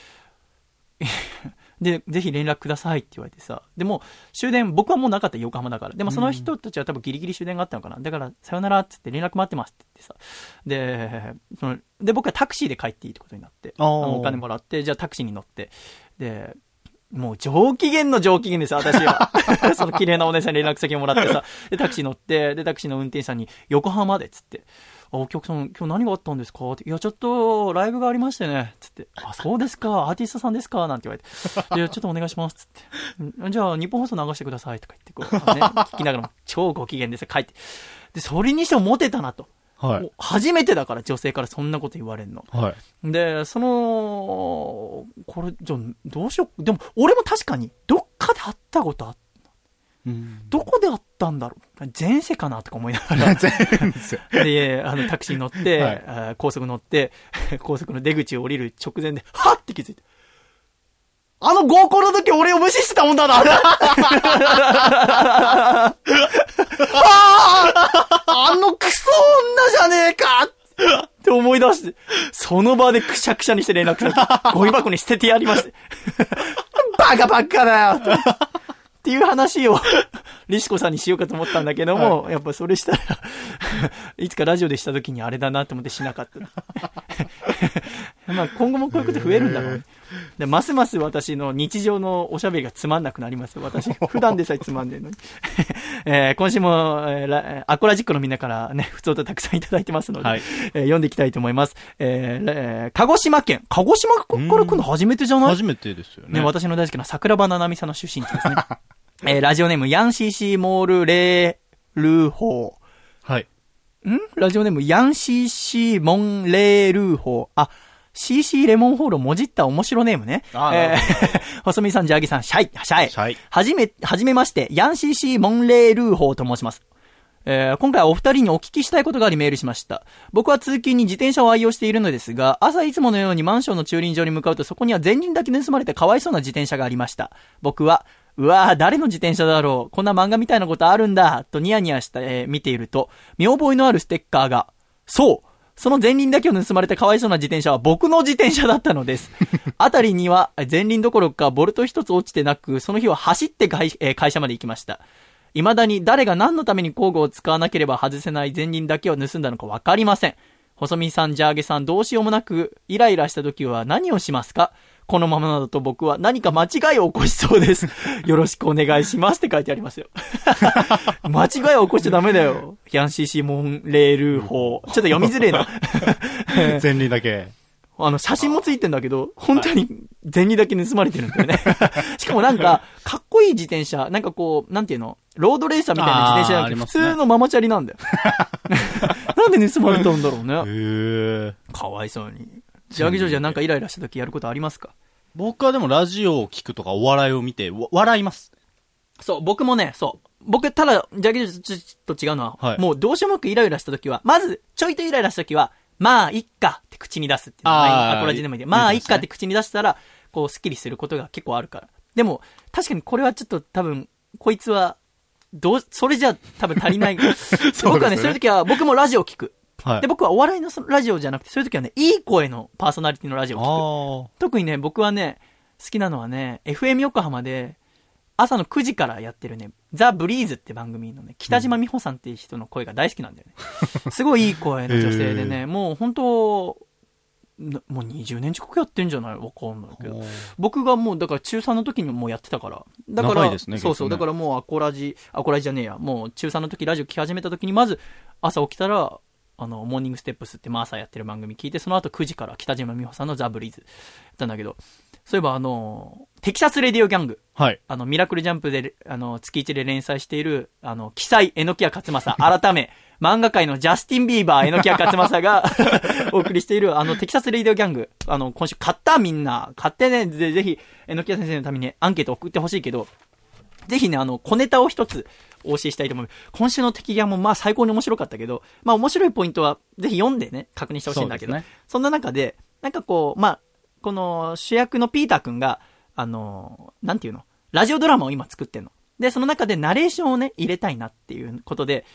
で、ぜひ連絡くださいって言われてさ。でも、終電、僕はもうなかった、横浜だから。でもその人たちは多分ギリギリ終電があったのかな。だから、さよならっつって連絡待ってますって言ってさ。で、僕はタクシーで帰っていいってことになって。お金もらって、じゃあタクシーに乗って。で、もう上機嫌の上機嫌です、私は。その綺麗なお姉さんに連絡先をもらってさ。で、タクシー乗って、で、タクシーの運転手さんに、横浜でっつって。お客さん、今日何があったんですかって。いや、ちょっと、ライブがありましてね。つって。あ、そうですか。アーティストさんですかなんて言われて。いや、ちょっとお願いします。つって。じゃあ、日本放送流してください。とか言って、こう、ね、聞きながらも、超ご機嫌です。帰って。で、それにしてもモテたなと。はい。初めてだから、女性からそんなこと言われるの。はい。で、これ、じゃあ、どうしよう。でも、俺も確かに、どっかで会ったことあった。どこで会ったんだろう、前世かなとか思いながらで、タクシー乗って、はい、高速乗って、高速の出口を降りる直前で、はって気づいて。合コンの時俺を無視してたもんだなクソ女じゃねえかって思い出して、その場でくしゃくしゃにして連絡されて、ゴミ箱に捨ててやりまして。バカだよっていう話をリシコさんにしようかと思ったんだけども、はい、やっぱそれしたらいつかラジオでした時にあれだなと思ってしなかった。まあ今後もこういうこと増えるんだろうね。でますます私の日常のおしゃべりがつまんなくなりますよ。私普段でさえつまんでるのに、今週も、アコラジックのみんなからね普通とたくさんいただいてますので、はい、読んでいきたいと思います。鹿児島から来るの初めてじゃない？ 初めてですよね。 私の大好きな桜庭ななみさんの出身地ですね。ラジオネームヤンシーシーモールレールーホー。はい。ラジオネームヤンシーシーモンレールーホー。あ、CC レモンホールをもじった面白ネームね。細見さん、ジャーギさん、シャイ。はじめまして、ヤン CC モンレールーホーと申します。今回はお二人にお聞きしたいことがありメールしました。僕は通勤に自転車を愛用しているのですが、朝いつものようにマンションの駐輪場に向かうとそこには前輪だけ盗まれてかわいそうな自転車がありました。僕は、うわぁ、誰の自転車だろう、こんな漫画みたいなことあるんだ、とニヤニヤして、見ていると、見覚えのあるステッカーが、その前輪だけを盗まれてかわいそうな自転車は僕の自転車だったのです。あたりには前輪どころかボルト一つ落ちてなく、その日は走って会社まで行きました。未だに誰が何のために工具を使わなければ外せない前輪だけを盗んだのかわかりません。細見さん、ジャーゲさん、どうしようもなくイライラした時は何をしますか？このままだと僕は何か間違いを起こしそうです。よろしくお願いしますって書いてありますよ。間違いを起こしちゃダメだよ。ヤンシーシモンレール法。ちょっと読みづれえな。 前輪だけ。 写真もついてんだけど、本当に前輪だけ盗まれてるんだよね。しかもなんか、かっこいい自転車、なんかこう、なんていうの？ロードレーサーみたいな自転車じゃなくて、普通のママチャリなんだよ。なんで盗まれたんだろうね。かわいそうに。ジャーギジョージはなんかイライラした時やることありますか？ 僕はでもラジオを聞くとかお笑いを見て笑います。 そう、僕もね、そう。僕、ただ、ジャーギジョージと違うのは、はい、もうどうしようもなくイライラした時は、まず、ちょいとイライラした時は、まあ、いっかって口に出すっていうのが、アコラジでもいいで、まあ、いっかって口に出したら、こう、スッキリすることが結構あるから。でも、確かにこれはちょっと多分、こいつは、それじゃ多分足りない。僕はね、そういう時は、僕もラジオを聞く。はい、で、僕はお笑いのラジオじゃなくて、そういう時はね、いい声のパーソナリティのラジオを聞く。特にね、僕はね、好きなのはね、FM 横浜で、朝の9時からやってるね、ザ・ブリーズって番組のね、北島美穂さんっていう人の声が大好きなんだよね。すごいいい声の女性でね、もう本当、もう20年近くやってんじゃない？わかんないけど。僕がもう、だから中3の時にもうやってたから。だから、長いですね、そうそう、だからもうアコラジじゃねえや。もう中3の時ラジオ聞き始めた時に、まず朝起きたら、モーニングステップスって朝やってる番組聞いて、その後9時から北島美穂さんのザ・ブリーズやったんだけど、そういえばテキサスレディオギャング。はい。ミラクルジャンプで、月1で連載している、奇才、榎谷勝正、改め、漫画界のジャスティン・ビーバー、榎谷勝正がお送りしている、テキサスレディオギャング。今週買ったみんな。買ってね、ぜひ、榎谷先生のためにアンケート送ってほしいけど、ぜひね、小ネタを一つ、お教えしたいと思う。今週の敵ギャンもまあ最高に面白かったけど、まあ面白いポイントはぜひ読んでね、確認してほしいんだけど、ね、そんな中で、なんかこう、まあ、この主役のピーターくんが、なんていうの？ラジオドラマを今作ってんの。で、その中でナレーションをね、入れたいなっていうことで、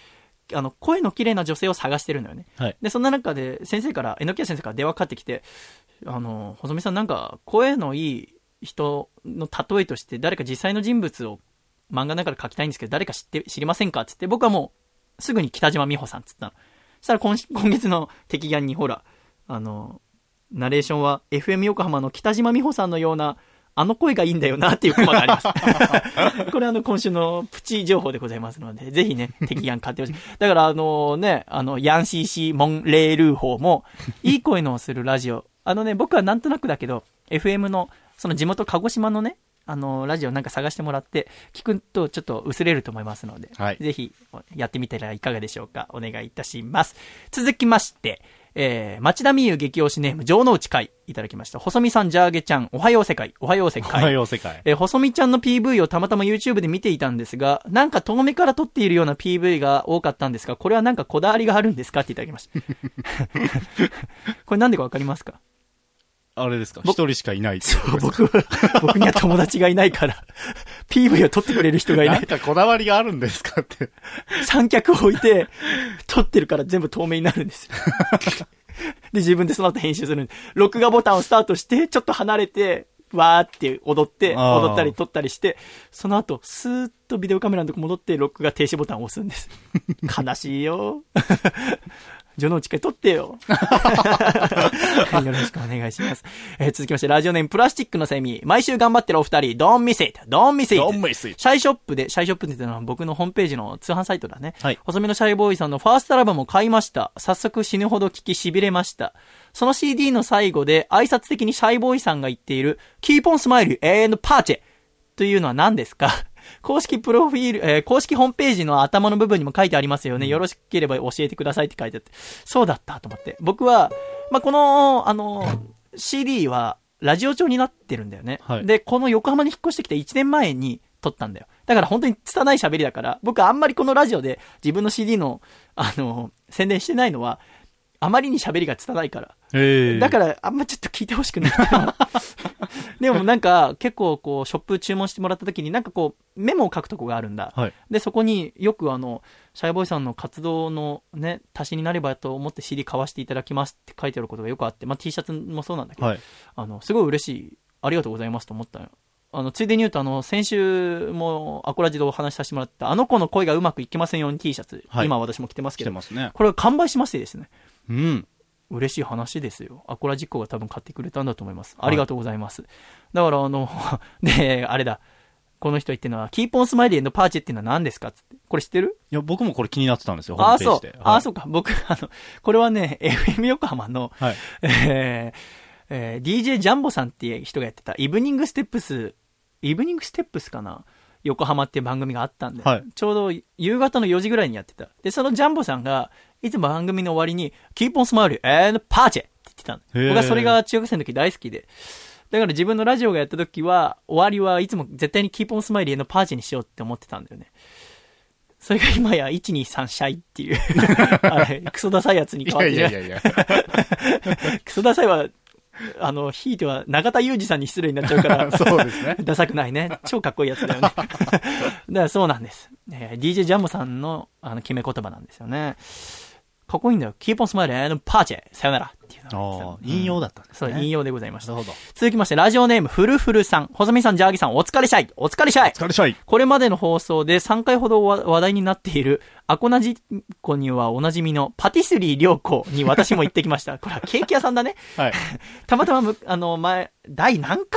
声の綺麗な女性を探してるのよね。 はい。 で、そんな中で、榎谷先生から電話かかってきて、細見さんなんか、声のいい人の例えとして、誰か実際の人物を漫画の中で書きたいんですけど、誰か知りませんかって言って、僕はもう、すぐに北島美穂さんって言ったの。そしたら今月の敵ギャンにほら、ナレーションは FM 横浜の北島美穂さんのような、声がいいんだよなっていうコマがあります。これ今週のプチ情報でございますので、ぜひね、敵ギャン買ってほしい。だからヤンシーシーモンレールーホーも、いい声のするラジオ。僕はなんとなくだけど、FM の、その地元鹿児島のね、ラジオなんか探してもらって、聞くとちょっと薄れると思いますので、はい、ぜひやってみたらいかがでしょうか。お願いいたします。続きまして、町田美優激推しネーム、城之内海いただきました。細見さん、ジャーゲちゃん、おはよう世界。おはよう世界。 おはよう世界。 細見ちゃんの PV をたまたま YouTube で見ていたんですが、なんか遠目から撮っているような PV が多かったんですが、これはなんかこだわりがあるんですかっていただきました。これなんでかわかりますか？ あれですか？一人しかいない。 そう、僕には友達がいないから、PV を撮ってくれる人がいない。 なんかこだわりがあるんですかって。 三脚を置いて、撮ってるから全部透明になるんですよ。で、自分でその後編集するんで、録画ボタンをスタートして、ちょっと離れて、わーって踊ったり撮ったりして、その後、スーッとビデオカメラのとこ戻って、録画停止ボタンを押すんです。悲しいよ。城之内海撮ってよ。よろしくお願いします。続きまして、ラジオネームプラスチックのセミ。毎週頑張ってるお二人、Don't miss it. Don't miss it. シャイショップって言ったのは僕のホームページの通販サイトだね。はい。細身のシャイボーイさんのファーストアルバムを買いました。早速死ぬほど聴き痺れました。その CD の最後で挨拶的にシャイボーイさんが言っている Keep on smile and party というのは何ですか？公式プロフィール、公式ホームページの頭の部分にも書いてありますよね。よろしければ教えてくださいって書いてあって。そうだったと思って。僕は、この、CD はラジオ調になってるんだよね。はい、で、この横浜に引っ越してきて1年前に撮ったんだよ。だから本当に拙い喋りだから、僕あんまりこのラジオで自分の CD の、宣伝してないのは、あまりに喋りが拙いから。だから、あんまちょっと聞いてほしくない。でもなんか、結構こう、ショップ注文してもらった時になんかこう、メモを書くとこがあるんだ。はい、で、そこによくシャイボーイさんの活動のね、足しになればと思って CD 買わせていただきますって書いてあることがよくあって、T シャツもそうなんだけど、はい、すごい嬉しい、ありがとうございますと思ったよ。ついでに言うと先週もアコラジでお話しさせてもらった子の声がうまくいきませんように T シャツ、はい、今私も着てますけど、ね、これは完売しましてですね。うん。嬉しい話ですよ。アコラジッコが多分買ってくれたんだと思います。ありがとうございます。はい、だからで、あれだ。この人言ってるのは、Keep on Smiley and Party っていうのは何ですかって。これ知ってる？ いや、僕もこれ気になってたんですよ、ホームページで。 そうか。僕、これはね、FM 横浜の、はい、DJ ジャンボさんっていう人がやってた、イブニングステップスかな？横浜っていう番組があったんで、はい、ちょうど夕方の4時ぐらいにやってた。で、そのジャンボさんが、いつも番組の終わりに、Keep on Smiley and Party って言ってたの。僕はそれが中学生の時大好きで。だから自分のラジオがやった時は、終わりはいつも絶対に Keep on Smiley and Party にしようって思ってたんだよね。それが今や123シャイっていう、あれ、クソダサいやつに変わってる。いや。クソダサいは、ひいては中田裕二さんに失礼になっちゃうから、 そうですね。 ダサくないね。超かっこいいやつだよね。だからそうなんです。DJ ジャンボさんの、決め言葉なんですよね。かっこいいんだよ。Keep on smiling and party! さよならっていうの。 引用だったんですね。 そう、引用でございました。なるほど。続きまして、ラジオネーム、ふるふるさん。細見さん、ジャーギさん、お疲れシャイ。お疲れシャイ。 お疲れシャイ。 これまでの放送で3回ほど話題になっている、アコナジッコにはおなじみのパティスリー良子に私も行ってきました。これはケーキ屋さんだね。はい。たまたま、前、第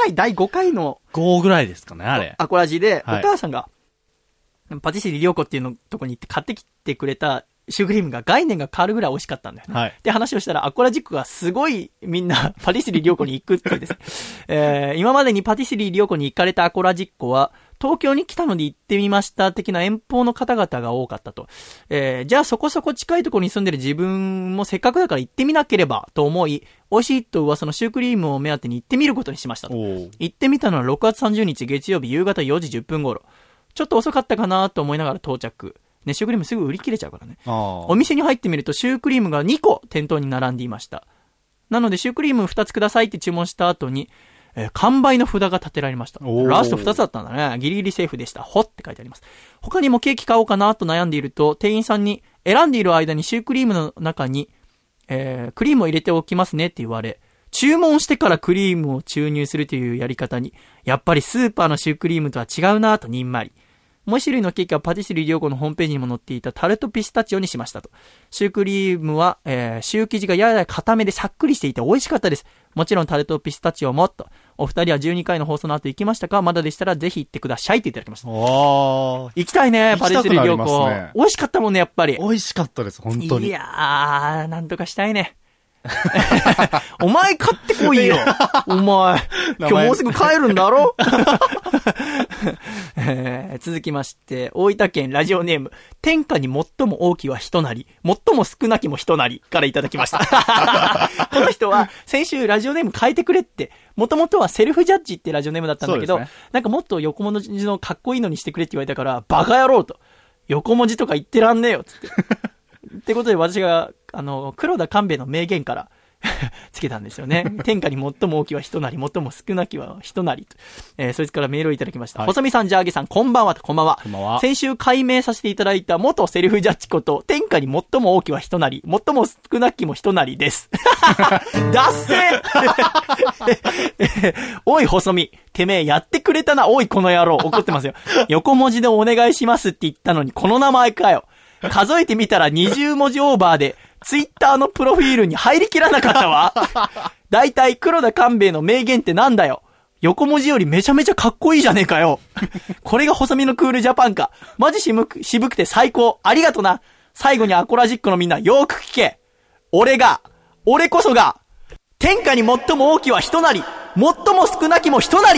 5回の。 5ぐらいですかね、あれ。 アコラジで、お母さんが、パティスリー良子っていうのとこに行って買ってきてくれた、シュークリームが概念が変わるぐらい美味しかったんだよね。はい。で、話をしたら、アコラジックがすごいみんなパティスリー良子に行くってですね。今までにパティスリー良子に行かれたアコラジックは、東京に来たので行ってみました的な遠方の方々が多かったと。じゃあそこそこ近いところに住んでる自分もせっかくだから行ってみなければと思い、美味しいと噂のシュークリームを目当てに行ってみることにしましたと。行ってみたのは6月30日月曜日夕方4時10分頃。ちょっと遅かったかなと思いながら到着。ね、シュークリームすぐ売り切れちゃうからね。お店に入ってみるとシュークリームが2個店頭に並んでいました。なのでシュークリーム2つくださいって注文した後に、完売の札が立てられました。ラスト2つだったんだね。ギリギリセーフでした。ほって書いてあります。他にもケーキ買おうかなと悩んでいると、店員さんに、 選んでいる間にシュークリームの中に、クリームを入れておきますねって言われ、注文してからクリームを注入するというやり方に、やっぱりスーパーのシュークリームとは違うなぁとにんまり。もう一種類のケーキはパティスリー良子のホームページにも載っていたタルトピスタチオにしましたと。シュークリームは、シュー生地がやや固めでさっくりしていて美味しかったです。もちろんタルトピスタチオもと。お二人は12回の放送の後行きましたか？まだでしたらぜひ行ってくださいっていただきました。 行きたいね、パティスリー良子。美味しかったもんね、やっぱり。 美味しかったです、本当に。 いやー、なんとかしたいね。お前買ってこいよ。お前今日もうすぐ帰るんだろ。続きまして大分県ラジオネーム天下に最も大きは人なり最も少なきも人なりからいただきましたこの人は先週ラジオネーム変えてくれってもともとはセルフジャッジってラジオネームだったんだけど、ね、なんかもっと横文字のかっこいいのにしてくれって言われたからバカ野郎と横文字とか言ってらんねえよつってってことで私が黒田官兵衛の名言からつけたんですよね。天下に最も大きは人なり、最も少なきは人なりと。そいつからメールをいただきました。はい、細見さん、ジャーゲさん、こんばんはと、こんばんは。 こんばんは。 先週解明させていただいた元セルフジャッジこと、天下に最も大きは人なり、最も少なきも人なりです。だっせおい、細見。てめえ、やってくれたな。おい、この野郎。怒ってますよ。横文字でお願いしますって言ったのに、この名前かよ。数えてみたら20文字オーバーで、ツイッターのプロフィールに入りきらなかったわ。だいたい黒田官兵衛の名言ってなんだよ。横文字よりめちゃめちゃかっこいいじゃねえかよ。これが細身のクールジャパンか。マジ渋くて最高。ありがとな。最後にアコラジックのみんなよーく聞け。俺こそが、天下に最も大きは人なり、最も少なきも人なり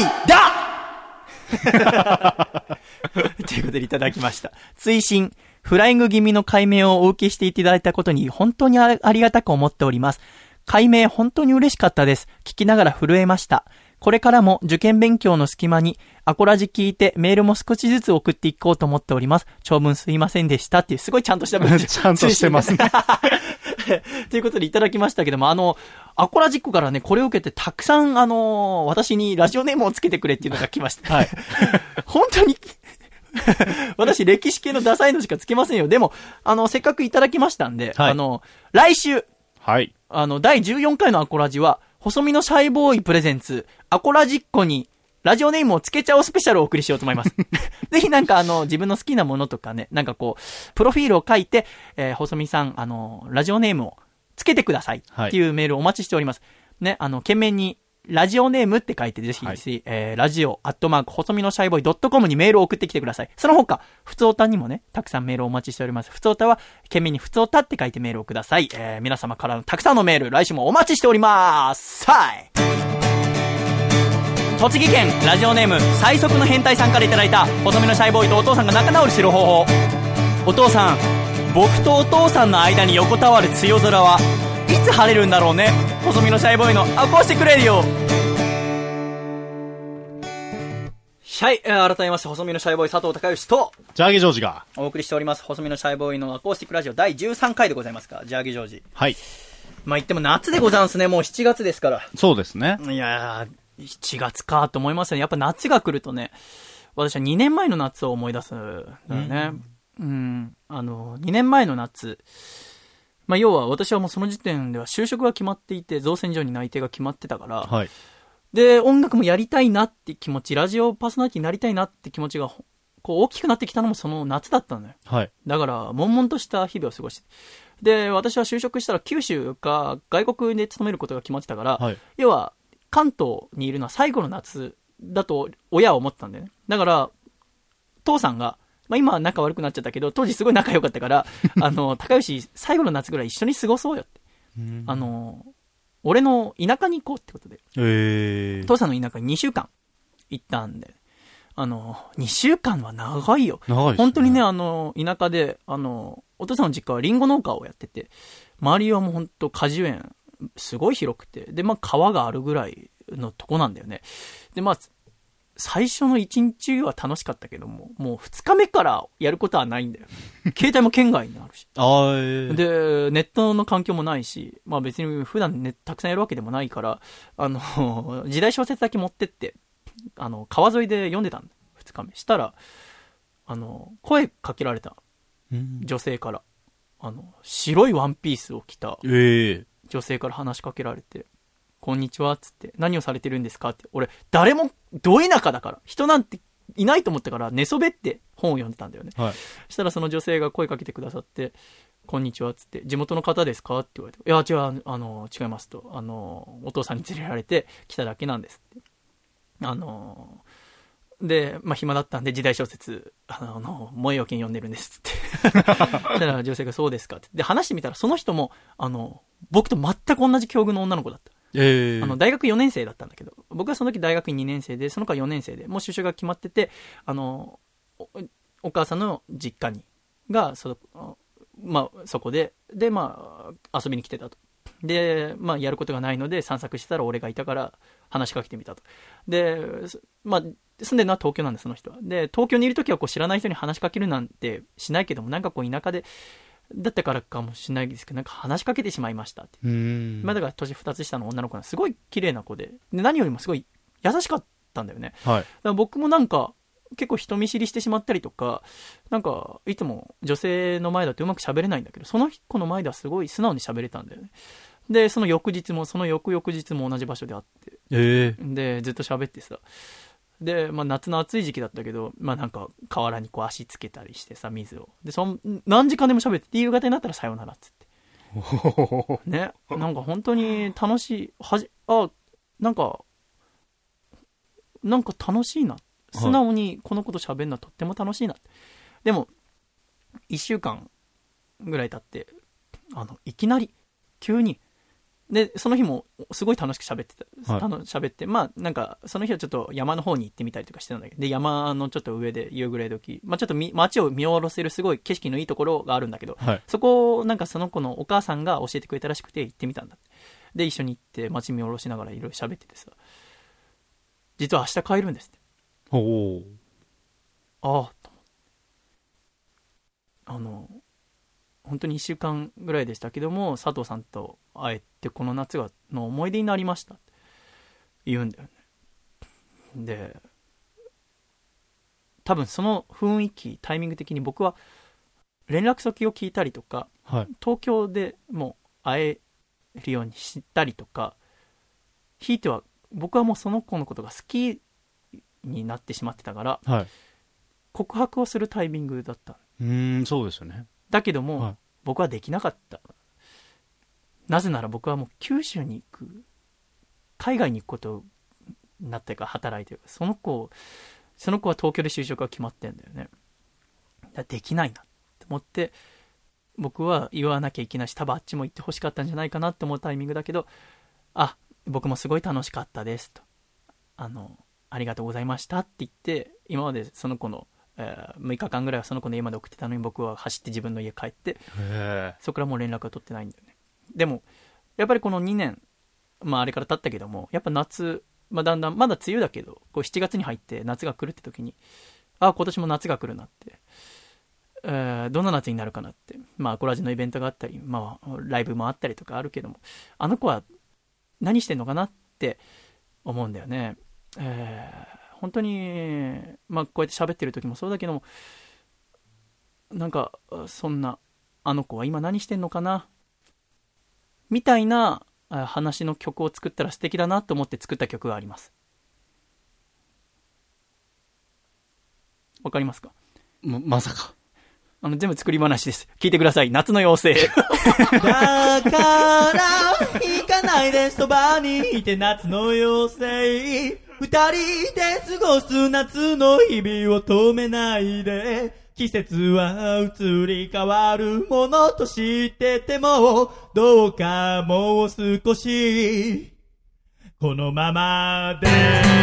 だということでいただきました。追伸。フライング気味の解明をお受けしていただいたことに本当にありがたく思っております。解明本当に嬉しかったです。聞きながら震えました。これからも受験勉強の隙間にアコラジ聞いてメールも少しずつ送っていこうと思っております。長文すいませんでしたっていうすごいちゃんとした文章。 ちゃんとしてますね。 ということでいただきましたけども、アコラジックからね、これを受けてたくさん私にラジオネームをつけてくれっていうのが来ました。はい。本当に、私歴史系のダサいのしかつけませんよ。でもせっかくいただきましたんで、はい、来週、はい、第14回のアコラジは細身のシャイボーイプレゼンツアコラジッコにラジオネームをつけちゃおうスペシャルをお送りしようと思います。ぜひなんか自分の好きなものとかね、なんかこうプロフィールを書いて、細身さんラジオネームをつけてくださいっていうメールをお待ちしております。ね、懸命にラジオネームって書いてぜひ、はい、ラジオ細身のシャイボーイ .com にメールを送ってきてください。その他、ふつおたにもね、たくさんメールをお待ちしております。ふつおたは、懸命にふつおたって書いてメールをください。皆様からのたくさんのメール、来週もお待ちしております。はい。栃木県ラジオネーム最速の変態さんからいただいた細身のシャイボーイとお父さんが仲直りする方法。お父さん、僕とお父さんの間に横たわる梅雨空はいつ晴れるんだろうね。細身のシャイボーイのアコースティックレディオ。はい、改めまして細身のシャイボーイ佐藤孝義とジャーゲジョージがお送りしております細身のシャイボーイのアコースティックラジオ第13回でございますか。ジャーゲジョージ。 はい。 まあ言っても夏でござんすね。もう7月ですから。 そうですね。 いやー、7月かと思いますよね。やっぱ夏が来るとね、私は2年前の夏を思い出すんだよね。2年前の夏、まあ要は私はもうその時点では就職が決まっていて、造船所に内定が決まってたから、はい。で、音楽もやりたいなって気持ち、ラジオパーソナリティになりたいなって気持ちが、こう大きくなってきたのもその夏だったんだよ。はい。だから、悶々とした日々を過ごして。で、私は就職したら九州か外国で勤めることが決まってたから、はい。要は、関東にいるのは最後の夏だと親は思ってたんだよね。だから、父さんが、まあ今は仲悪くなっちゃったけど、当時すごい仲良かったから、高吉最後の夏ぐらい一緒に過ごそうよって。俺の田舎に行こうってことで。父さんの田舎に2週間行ったんで。2週間は長いよ。長いですね。本当にね、田舎で、お父さんの実家はリンゴ農家をやってて、周りはもう本当果樹園、すごい広くて、で、まあ川があるぐらいのとこなんだよね。で、まあ、最初の1日は楽しかったけども、もう2日目からやることはないんだよ。携帯も県外にあるし。で、ネットの環境もないし、まあ別に普段ね、たくさんやるわけでもないから、時代小説だけ持ってって、川沿いで読んでたんだ。2日目。したら、声かけられた。女性から。 白いワンピースを着た女性から話しかけられて、こんにちはっつって、何をされてるんですかって。俺、誰も、ど田舎だから、人なんていないと思ったから、寝そべって本を読んでたんだよね。 はい。 そしたらその女性が声かけてくださって、こんにちはっつって、地元の方ですかって言われて、いや、違いますと。お父さんに連れられて来ただけなんですって。で、まあ、暇だったんで時代小説、燃えよ剣読んでるんですって。そしたら女性がそうですかって。で、話してみたらその人も、僕と全く同じ境遇の女の子だった。大学4年生だったんだけど、僕はその時大学2年生で、その子は4年生で、もう就職が決まってて、お母さんの実家に、まあ、そこで、まあ、遊びに来てたと。で、まあ、やることがないので散策してたら俺がいたから話しかけてみたと。で、まあ、住んでるのは東京なんです、その人は。で、東京にいるときはこう知らない人に話しかけるなんてしないけども、なんかこう田舎で、だったからかもしれないですけど、なんか話しかけてしまいましたって。まあ、だから年2つ下の女の子がすごい綺麗な子で、何よりもすごい優しかったんだよね。 はい。 だから僕もなんか、結構人見知りしてしまったりとか、なんかいつも女性の前だとうまく喋れないんだけど、その子の前ではすごい素直に喋れたんだよね。で、その翌日もその翌々日も同じ場所で会って、でずっと喋ってさ、で、まあ、夏の暑い時期だったけど、まあ、なんか河原にこう足つけたりしてさ、水をで何時間でも喋って、夕方になったらさよならっつってね、なんか本当に楽しい、なんか楽しいな、素直にこのこと喋るのはとっても楽しいな。でも1週間ぐらい経って、いきなり急に、でその日もすごい楽しく喋ってた、喋って、まあなんかその日はちょっと山の方に行ってみたりとかしてたんだけど、で山のちょっと上で夕暮れ時、まあ、ちょっと街を見下ろせるすごい景色のいいところがあるんだけど、 はい、 そこをなんかその子のお母さんが教えてくれたらしくて行ってみたんだ。で一緒に行って街見下ろしながらいろいろ喋っててさ、実は明日帰るんですって。 おああ、本当に1週間ぐらいでしたけども、佐藤さんと会えてこの夏の思い出になりましたって言うんだよね。で、多分その雰囲気、タイミング的に僕は連絡先を聞いたりとか、 はい、 東京でもう会えるようにしたりとか、ひいては僕はもうその子のことが好きになってしまってたから、 はい、 告白をするタイミングだった。 そうですよね。 だけども、 はい、 僕はできなかった。なぜなら僕はもう九州に行く、海外に行くことになってから働いてる。その子は東京で就職が決まってんだよね。できないなって思って、僕は言わなきゃいけないし、多分あっちも行ってほしかったんじゃないかなって思うタイミングだけど、僕もすごい楽しかったですと、ありがとうございましたって言って、今までその子の6日間ぐらいはその子の家まで送ってたのに、僕は走って自分の家帰って、そこからもう連絡は取ってないんだよね。でもやっぱりこの2年、まああれから経ったけども、やっぱ夏、まあ、だんだんまだ梅雨だけど、こう7月に入って夏が来るって時に、今年も夏が来るなって、どんな夏になるかなって、まあコラージュのイベントがあったり、まあライブもあったりとかあるけども、あの子は何してんのかなって思うんだよね。本当に、まあこうやって喋ってる時もそうだけども、なんかそんな、あの子は今何してんのかなみたいな話の曲を作ったら素敵だなと思って作った曲があります。わかりますか？ まさか。 全部作り話です。聞いてください。夏の妖精。だから行かないでそばにいて夏の妖精。二人で過ごす夏の日々を止めないで。季節は移り変わるものと知ってても、どうかもう少しこのままで。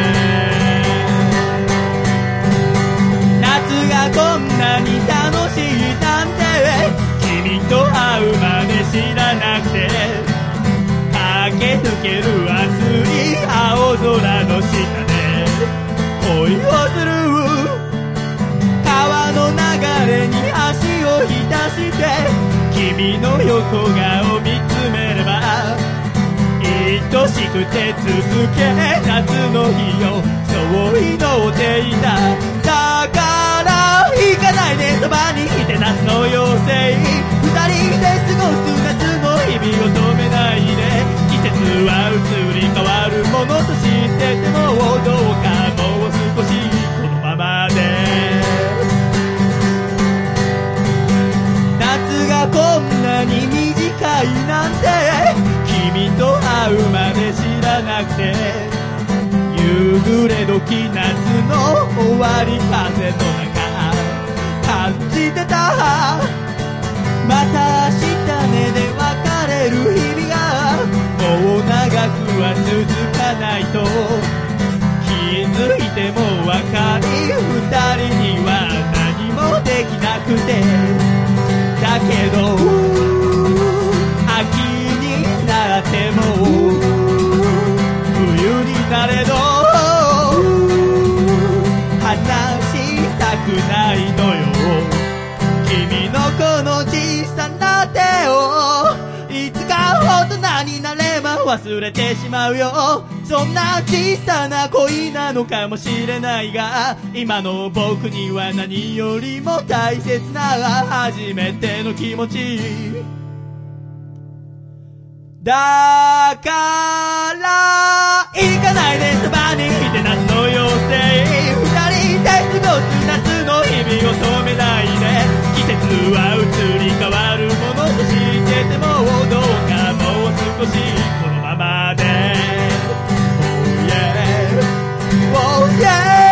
夏がこんなに楽しいなんて、君と会うまで知らなくて、駆け抜ける熱い青空の下で恋をする。川の流れに足を浸して君の横顔を見つめれば、愛しくて続け夏の日をそう祈っていた。だから行かないでそばにいて夏の妖精。二人で過ごす夏の日々を止めないで、季節は移り変わるものと知ってても、どうかもう少しこのままで。夏がこんなに短いなんて、君と会うまで知らなくて、夕暮れ時夏の終わり風の中感じてた。また明日ねで別れる日々がもう長くは続かないと気づいても若い二人には何もできなくて、だけど秋になっても冬になれど話したくないのよ。君のこの小さな手をいつか大人になれば忘れてしまうよ。そんな小さな恋なのかもしれないが、今の僕には何よりも大切な初めての気持ちだから。行かないでそばにいて夏の妖精、二人で過ごす夏の日々を止めないで、季節は移り変わるものと知ってても、どうかもう少しこのままで。 Oh yeah Oh yeah。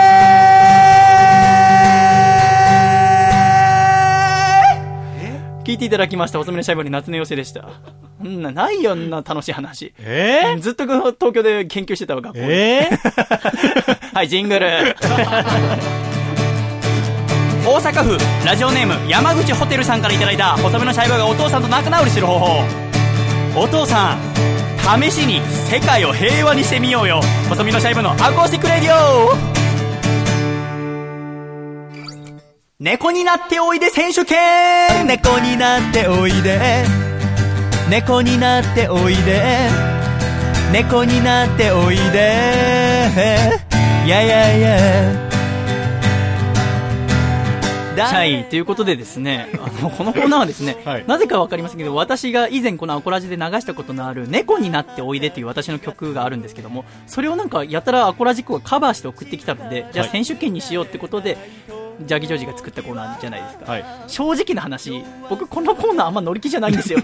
聞いていただきました。細身のシャイボーに夏の妖精でした。ないよんな楽しい話。ずっと東京で研究してたわ、学校で。はい、ジングル。大阪府ラジオネーム山口ホテルさんからいただいた細身のシャイボーがお父さんと仲直りする方法。お父さん、試しに世界を平和にしてみようよ。細身のシャイボーのアコースティックレディオ。猫になっておいで選手権。猫になっておいで、猫になっておいで、猫になっておいで、ややや。はい、ということでですね、このコーナーはですね、はい、なぜかわかりませんけど、私が以前このアコラジで流したことのある猫になっておいでという私の曲があるんですけども、それをなんかやたらアコラジックがカバーして送ってきたので、じゃあ選手権にしようってことで、ジャギジョージが作ったコーナーじゃないですか、はい、正直な話、僕このコーナーあんま乗り気じゃないんですよ。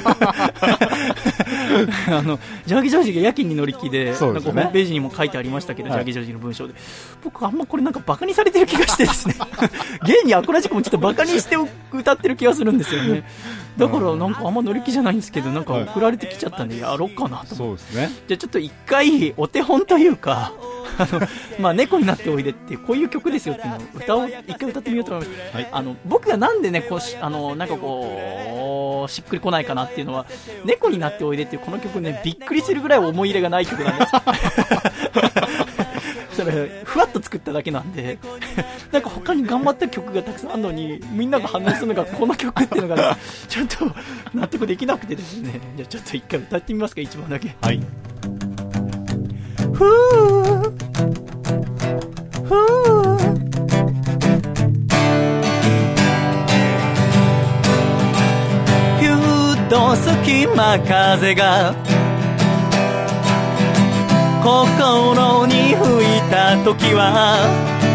ジャギジョージが夜勤に乗り気で、なんかホームページにも書いてありましたけど、はい、ジャギジョージの文章で僕あんまこれなんかバカにされてる気がしてですね。現にアコラジックもちょっとバカにして歌ってる気がするんですよね。だからなんかあんま乗り気じゃないんですけど、なんか送られてきちゃったんでやろうかなと。そうですね。じゃあちょっと一回お手本というか、まあ、猫になっておいでってこういう曲ですよっていうのを一回歌ってみようと思います、はい、僕がなんでねなんかこうしっくりこないかなっていうのは、猫になっておいでっていうこの曲ね、びっくりするぐらい思い入れがない曲なんです。それふわっと作っただけなんで、なんか他に頑張った曲がたくさんあるのにみんなが反応するのがこの曲っていうのが、ね、ちょっと納得できなくてですね。じゃあちょっと一回歌ってみますか、一番だけ。はい。ふーふーひゅーっと隙間風が心に吹いた時は、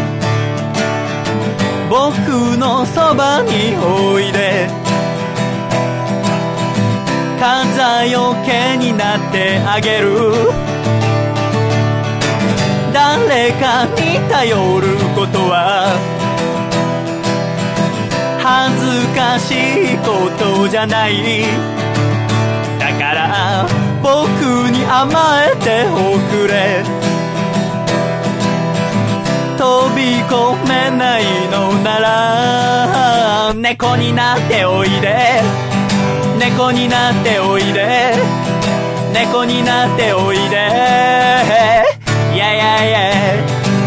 僕のそばにおいで、風よけになってあげる。誰かに頼ることは恥ずかしいことじゃない。だから僕に甘えておくれ。飛び込めないのなら猫になっておいで、猫になっておいで、猫になっておいで、いやいやいや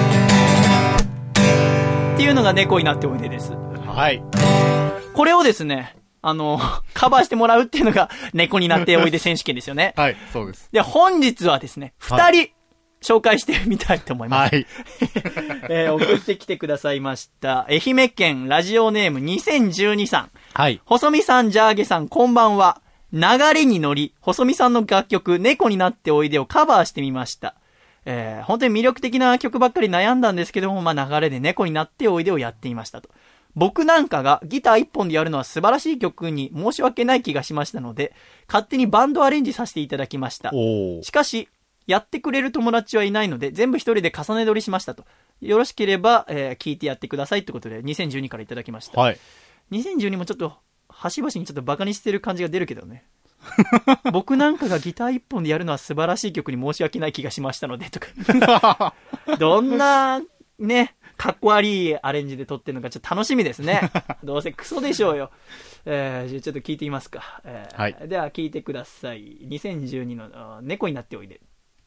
っていうのが猫になっておいでです。はい。これをですね、カバーしてもらうっていうのが猫になっておいで選手権ですよね。はい、そうです。で、本日はですね、2人紹介してみたいと思います。 はい。 送ってきてくださいました。愛媛県ラジオネーム2012さん。 はい。 細見さん、ジャーゲさん、こんばんは。流れに乗り、細見さんの楽曲、猫になっておいでをカバーしてみました。本当に魅力的な曲ばっかり悩んだんですけども、流れで猫になっておいでをやってみましたと。僕なんかがギター一本でやるのは素晴らしい曲に申し訳ない気がしましたので、勝手にバンドアレンジさせていただきました。しかし、やってくれる友達はいないので、全部一人で重ね撮りしましたと。よろしければ、聞いてやってくださいってことで、2012からいただきました。 はい。 2012もちょっと、端々にちょっとバカにしてる感じが出るけどね。僕なんかがギター一本でやるのは素晴らしい曲に申し訳ない気がしましたので、とか。どんな、ね、かっこ悪いアレンジで撮ってるのかちょっと楽しみですね。どうせクソでしょうよ。じゃあちょっと聞いてみますか。 はい、 では聞いてください。2012の猫になっておいで。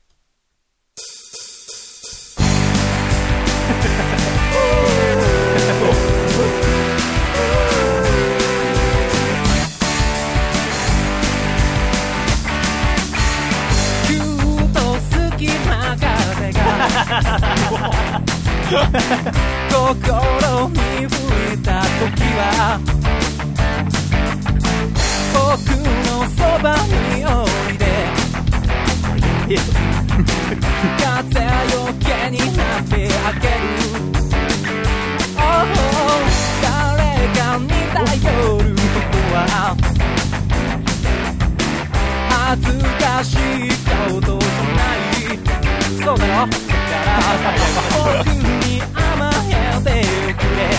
ぎゅーっと隙間風が心に触れた時は僕のそばにおいで風よけになってあげる、oh、誰かに頼ることは恥ずかしいことじゃない、そうだろ、だから僕に甘えておくれ、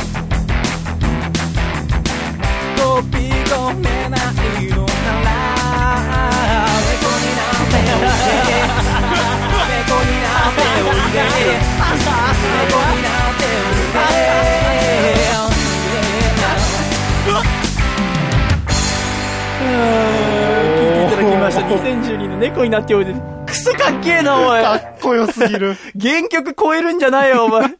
飛び込めないのなら猫になっておいで、猫になっておいで、猫になっておいで、 聞いていただきました。2012の猫になっておいで。クソかっけえな、おい。 かっこよすぎる。 原曲超えるんじゃないよ、お前。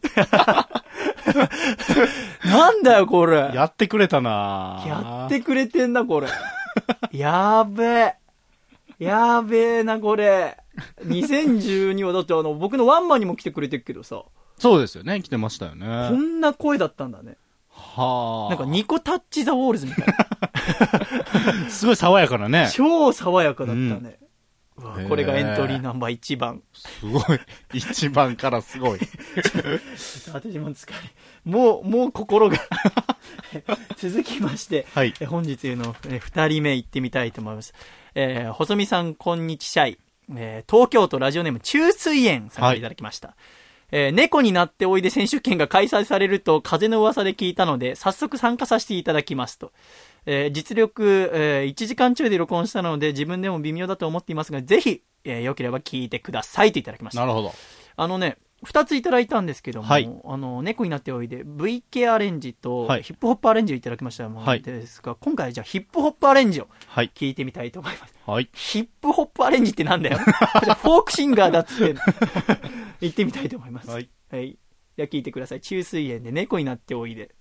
なんだよ、これ。 やってくれたな。 やってくれてんな、これ。やべえ。やべえな、これ。2012はだって僕のワンマンにも来てくれてるけどさ。 そうですよね、来てましたよね。 こんな声だったんだね。 はあ。 なんかニコタッチザウォールズみたいな。すごい爽やかなね。 超爽やかだったね。うわ、これがエントリーナンバー1番。 すごい。1番からすごい。 私も疲れ。もう心が。続きまして、 はい、 本日の2人目行ってみたいと思います。細見さん、こんにちは。東京都ラジオネーム中水園さんからいただきました。はい、猫になっておいで選手権が開催されると風の噂で聞いたので、早速参加させていただきますと。実力、1時間中で録音したので自分でも微妙だと思っていますが、ぜひ、良ければ聞いてくださいといただきました。 なるほど。 2ついただいたんですけども、はい、猫になっておいで VK アレンジとヒップホップアレンジをいただきましたものですが、はい、今回じゃあヒップホップアレンジを聞いてみたいと思います。 はい、 ヒップホップアレンジってなんだよ。フォークシンガーだっつって言ってみたいと思います。はい。はい。じゃあ聞いてください。中水園で猫になっておいで。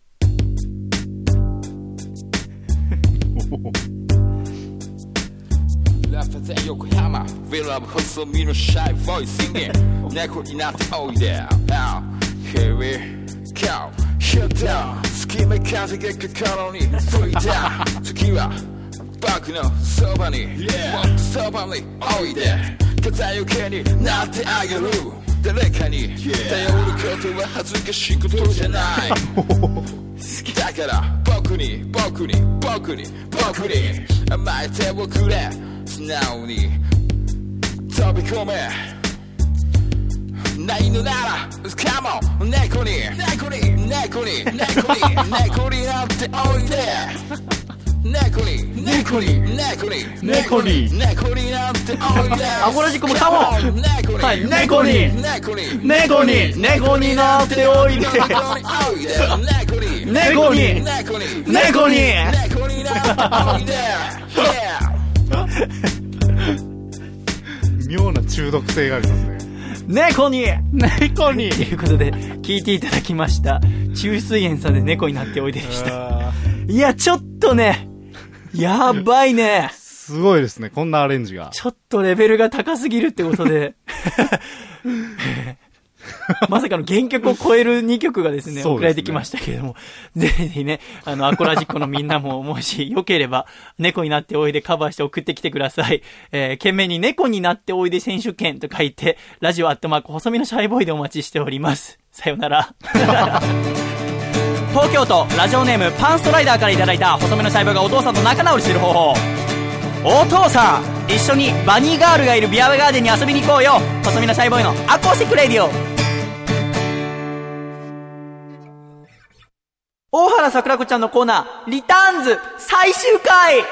ラファゼ横浜 We love 細身のシャイボイスsinging 猫になっておいで Here we go Shut down 隙間風が心に吹いた時は僕のそばにもっとそばにおいで風よけになってあげる誰かに頼ることは恥ずかしいことじゃないだから僕に甘えておくれ素直に飛び込めないのなら Come on 猫になっておいで猫になっておいでアコラジコもカモンはい猫になっておいで猫になっておいで妙な中毒性がありますね。 猫にということで聞いていただきました中水園さんで猫になっておいででした。いやちょっとねやばいね。 すすごいですね、こんなアレンジが。 ちょっとレベルが高すぎるってことで、まさかの原曲を超える2曲がですね、送られてきましたけれども、ぜひね、アコラジッコのみんなも、もしよければ、猫になっておいでカバーして送ってきてください。懸命に猫になっておいで選手権と書いて、ラジオ@細身のシャイボーイでお待ちしております。さよなら。東京都ラジオネームパンストライダーからいただいた細身のシャイボーイがお父さんと仲直りする方法。お父さん、一緒にバニーガールがいるビアガーデンに遊びに行こうよ。細身のシャイボーイのアコースティックレディオ。大原桜子ちゃんのコーナー、リターンズ最終回。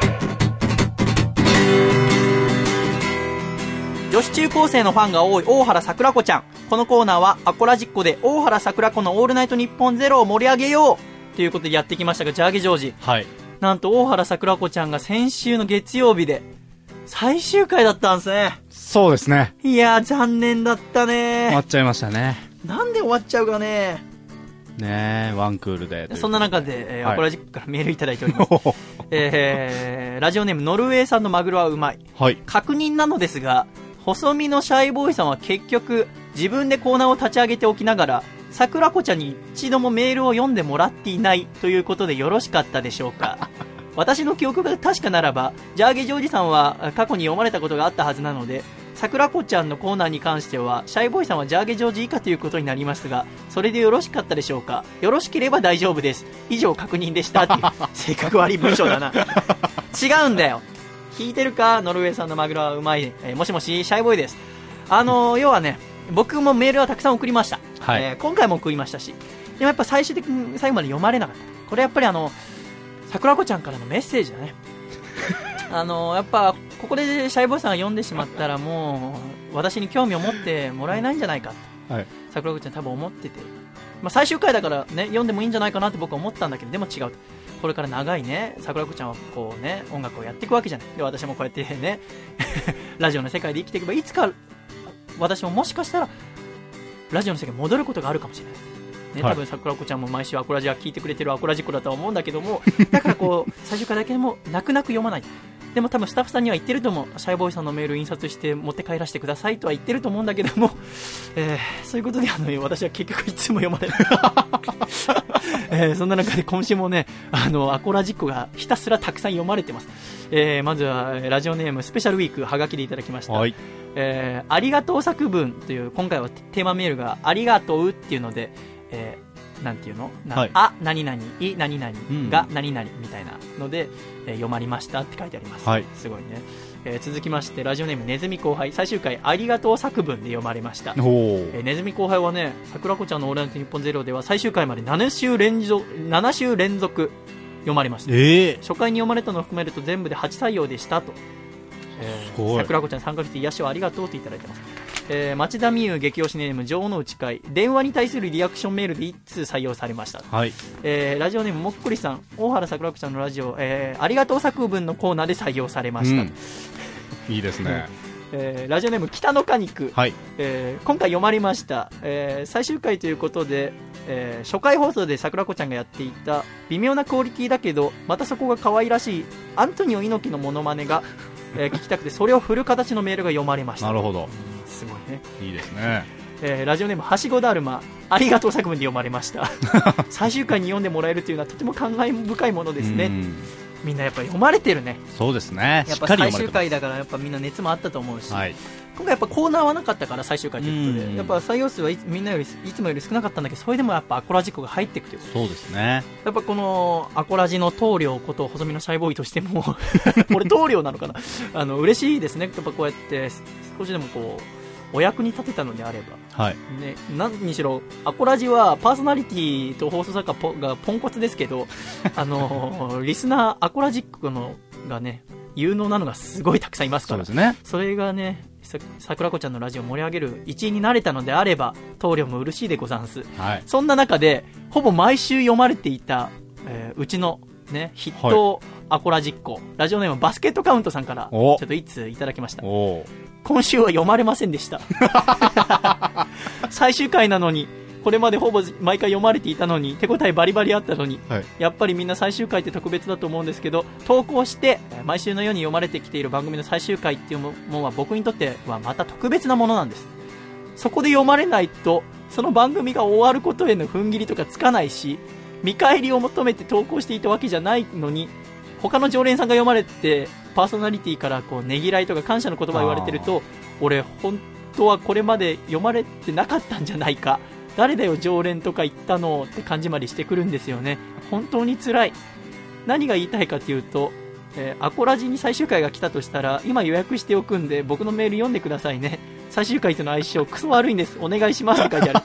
女子中高生のファンが多い大原桜子ちゃん。このコーナーはアコラジッコで大原桜子のオールナイトニッポンゼロを盛り上げようということでやってきましたが、ジャーゲジョージ。 はい。 なんと大原桜子ちゃんが先週の月曜日で最終回だったんですね。 そうですね。 いやー、残念だったね。 終わっちゃいましたね。 なんで終わっちゃうかね。 ねえ、ワンクールで。 そんな中で、アコラジックからメールいただいております。ラジオネームノルウェー産のマグロはうまい。 はい。 確認なのですが、細身のシャイボーイさんは結局自分でコーナーを立ち上げておきながら、桜子ちゃんに一度もメールを読んでもらっていないということでよろしかったでしょうか。私の記憶が確かならば、ジャーゲジョージさんは過去に読まれたことがあったはずなので、桜子ちゃんのコーナーに関してはシャイボーイさんはジャーゲジョージ以下ということになりますが、それでよろしかったでしょうか。よろしければ大丈夫です。以上確認でしたっていう性格悪い文章だな。違うんだよ。聞いてるか、ノルウェーさんのマグロはうまい。もしもし、シャイボーイです。要はね、僕もメールはたくさん送りました。 はい。 今回も送りましたし、でもやっぱ最終的に最後まで読まれなかった。これやっぱり桜子ちゃんからのメッセージだね。やっぱここでシャイボーイさんが読んでしまったらもう私に興味を持ってもらえないんじゃないかと、はい、桜子ちゃん多分思ってて、最終回だからね読んでもいいんじゃないかなって僕は思ったんだけど、でも違うと。これから長いね桜子ちゃんはこうね音楽をやっていくわけじゃない。で私もこうやってねラジオの世界で生きていけば、いつか私ももしかしたらラジオの世界に戻ることがあるかもしれないね、多分桜子ちゃんも毎週アコラジは聞いてくれてるアコラジッコだとは思うんだけども、だからこう最終回だけでも泣く泣く読まない。でも多分スタッフさんには言ってると思う。シャイボーイさんのメール印刷して持って帰らせてくださいとは言ってると思うんだけども、そういうことで私は結局いつも読まれない、そんな中で今週もねアコラジッコがひたすらたくさん読まれてます。まずはラジオネームスペシャルウィークはがきでいただきました、はい。ありがとう作文という今回はテーマメールがありがとうっていうので、なんていうの、はい、あ何々い何々が何々みたいなので、読まれましたって書いてあります、はい、すごいね。続きましてラジオネームネズミ後輩、最終回ありがとう作文で読まれました。ネズミ後輩はね桜子ちゃんのオールナイトニッポンゼロでは最終回まで7週連続読まれました、初回に読まれたのを含めると全部で8採用でしたと、桜子ちゃん3ヶ月癒しをありがとうといただいてます。町田美優激推しネーム女王の内会、電話に対するリアクションメールで1通採用されました、はい。ラジオネームもっこりさん、大原桜子ちゃんのラジオ、ありがとう作文のコーナーで採用されました、 いいですね。 ラジオネーム北の果肉、はい。今回読まれました、最終回ということで、初回放送で桜子ちゃんがやっていた微妙なクオリティだけどまたそこが可愛らしいアントニオ猪木のモノマネが、聞きたくてそれを振る形のメールが読まれました。 なるほど、 すごいね。 いいですね。 ラジオネームはしごだるま、ありがとう作文で読まれました最終回に読んでもらえるというのはとても感慨深いものですね。みんなやっぱり読まれてるね。 そうですね。 やっぱ最終回だからやっぱみんな熱もあったと思うし、はい、今回やっぱコーナーはなかったから最終回ということで、やっぱ採用数はみんなよりいつもより少なかったんだけど、それでもやっぱアコラジコが入っていくということ。 そうですね。 やっぱこのアコラジの棟梁こと細身のシャイボーイとしてもこれ棟梁なのかな嬉しいですね。やっぱこうやって少しでもこうお役に立てたのであれば、はいね、何にしろアコラジはパーソナリティと放送作家がポンコツですけどリスナーアコラジックのがね有能なのがすごいたくさんいますから、 そうですね。それがね桜子ちゃんのラジオを盛り上げる一員になれたのであれば棟梁も嬉しいでござんす、はい。そんな中でほぼ毎週読まれていた、うちの、ね、筆頭アコラジッコ、ラジオネームバスケットカウントさんからちょっと一通いただきました。今週は読まれませんでした最終回なのにこれまでほぼ毎回読まれていたのに、手応えバリバリあったのに、 はい、 やっぱりみんな最終回って特別だと思うんですけど、投稿して毎週のように読まれてきている番組の最終回っていうものは僕にとってはまた特別なものなんです。そこで読まれないとその番組が終わることへの踏ん切りとかつかないし、見返りを求めて投稿していたわけじゃないのに、他の常連さんが読まれてパーソナリティからこうねぎらいとか感謝の言葉を言われてると、俺本当はこれまで読まれてなかったんじゃないか、誰だよ常連とか言ったのって感じまでしてくるんですよね。本当に辛い。何が言いたいかというと、アコラジに最終回が来たとしたら今予約しておくんで僕のメール読んでくださいね。最終回との相性クソ悪いんです、お願いしますって書いてある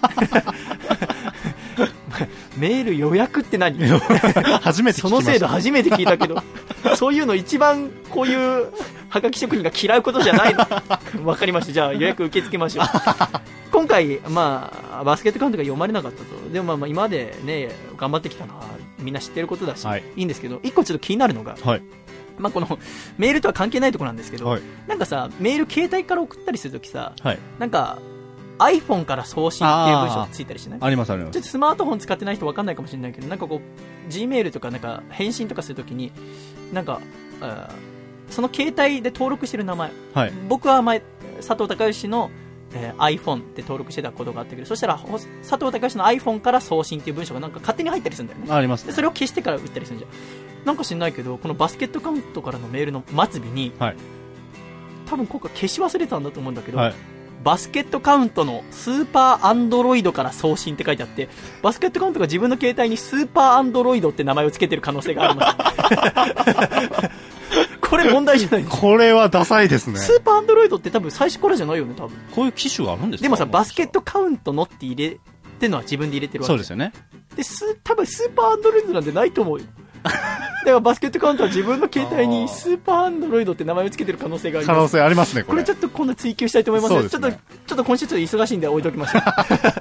メール予約って何初めて聞きました。 その制度初めて聞いたけどそういうの一番こういうはがき職人が嫌うことじゃないのわかりました。じゃあ予約受け付けましょう今回、バスケットカウントが読まれなかったと。でも今までね頑張ってきたのはみんな知ってることだし、はい、いいんですけど、一個ちょっと気になるのが、はい、このメールとは関係ないところなんですけど、はい、なんかさ、メール携帯から送ったりするときさ、はい、なんか iPhone から送信っていう文章ついたりしない？ ありますあります。 ちょっとスマートフォン使ってない人分かんないかもしれないけど、なんかこう Gmail とかなんか返信とかするときになんかその携帯で登録してる名前、はい、僕は前佐藤孝義のiPhone って登録してたことがあったけど、そしたら佐藤孝義の iPhone から送信っていう文章がなんか勝手に入ったりするんだよね。 ありますね。 でそれを消してから打ったりするんじゃん。なんか知んないけど、このバスケットカウントからのメールの末尾に、はい、多分今回消し忘れたんだと思うんだけど、はい、バスケットカウントのスーパーアンドロイドから送信って書いてあって、バスケットカウントが自分の携帯にスーパーアンドロイドって名前を付けてる可能性がありますこれ問題じゃないですか。 これはダサいですね。 スーパーアンドロイドって多分最初からじゃないよね。多分こういう機種があるんですか。 でもさ、バスケットカウントのって入れてのは自分で入れてるわけ。 そうですよね。 で多分スーパーアンドロイドなんてないと思うよだからバスケットカウントは自分の携帯にスーパーアンドロイドって名前を付けてる可能性があります。 可能性ありますね。 これちょっと今度追求したいと思います。 そうですね。 ちょっと今週ちょっと忙しいんで置いときましょう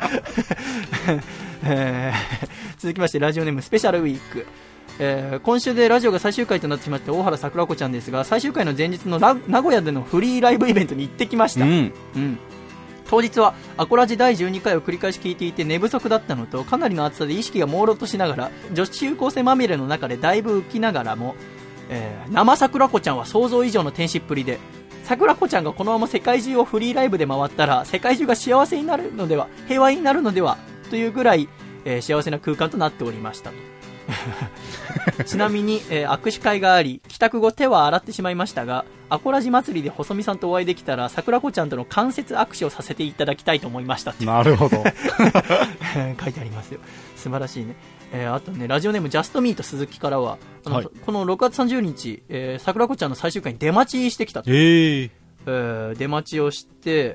続きましてラジオネームスペシャルウィーク。今週でラジオが最終回となってしまった大原桜子ちゃんですが、最終回の前日の名古屋でのフリーライブイベントに行ってきました、当日はアコラジ第12回を繰り返し聞いていて寝不足だったのと、かなりの暑さで意識が朦朧としながら女子中高生まみれの中でだいぶ浮きながらも、生桜子ちゃんは想像以上の天使っぷりで、桜子ちゃんがこのまま世界中をフリーライブで回ったら世界中が幸せになるのでは、平和になるのではというぐらい、幸せな空間となっておりましたとちなみに、握手会があり帰宅後手は洗ってしまいましたが、アコラジ祭りで細見さんとお会いできたら桜子ちゃんとの間接握手をさせていただきたいと思いましたって。 なるほど書いてありますよ。素晴らしいね。あとね、ラジオネームジャストミート鈴木からははい、この6月30日、桜子ちゃんの最終回に出待ちしてきたと。出待ちをして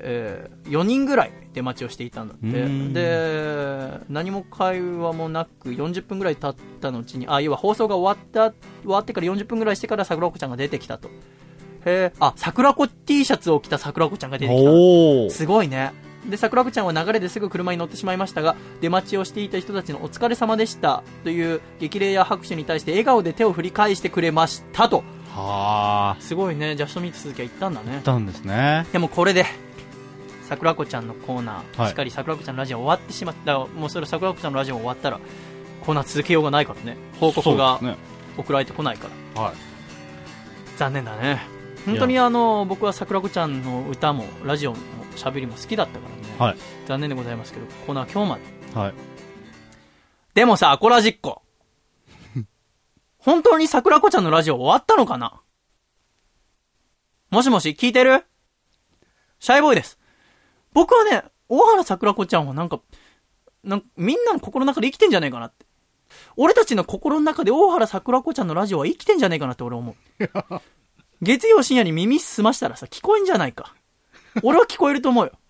、4人ぐらい出待ちをしていたんだって。で、何も会話もなく40分ぐらい経ったのうちに、要は放送が終わってから40分ぐらいしてから桜子ちゃんが出てきたと。桜子 T シャツを着た桜子ちゃんが出てきた。すごいね。で、桜子ちゃんは流れですぐ車に乗ってしまいましたが、出待ちをしていた人たちのお疲れ様でしたという激励や拍手に対して笑顔で手を振り返してくれましたと。すごいね。ジャストミート鈴木は行ったんだね。 行ったんですね。 でもこれで桜子ちゃんのコーナー、しっかり桜子ちゃんのラジオ終わってしまった。もうそれ桜子ちゃんのラジオ終わったらコーナー続けようがないからね。報告が送られてこないから、はい、残念だね。本当に僕は桜子ちゃんの歌もラジオも喋りも好きだったからね、はい、残念でございますけどコーナー今日まで、はい、でもさ、アコラジっ子本当に桜子ちゃんのラジオ終わったのかな。もしもし聞いてる？シャイボーイです。僕はね、大原桜子ちゃんはなんかみんなの心の中で生きてんじゃねえかなって。俺たちの心の中で大原桜子ちゃんのラジオは生きてんじゃねえかなって俺思う月曜深夜に耳澄ましたらさ、聞こえんじゃないか。俺は聞こえると思うよ。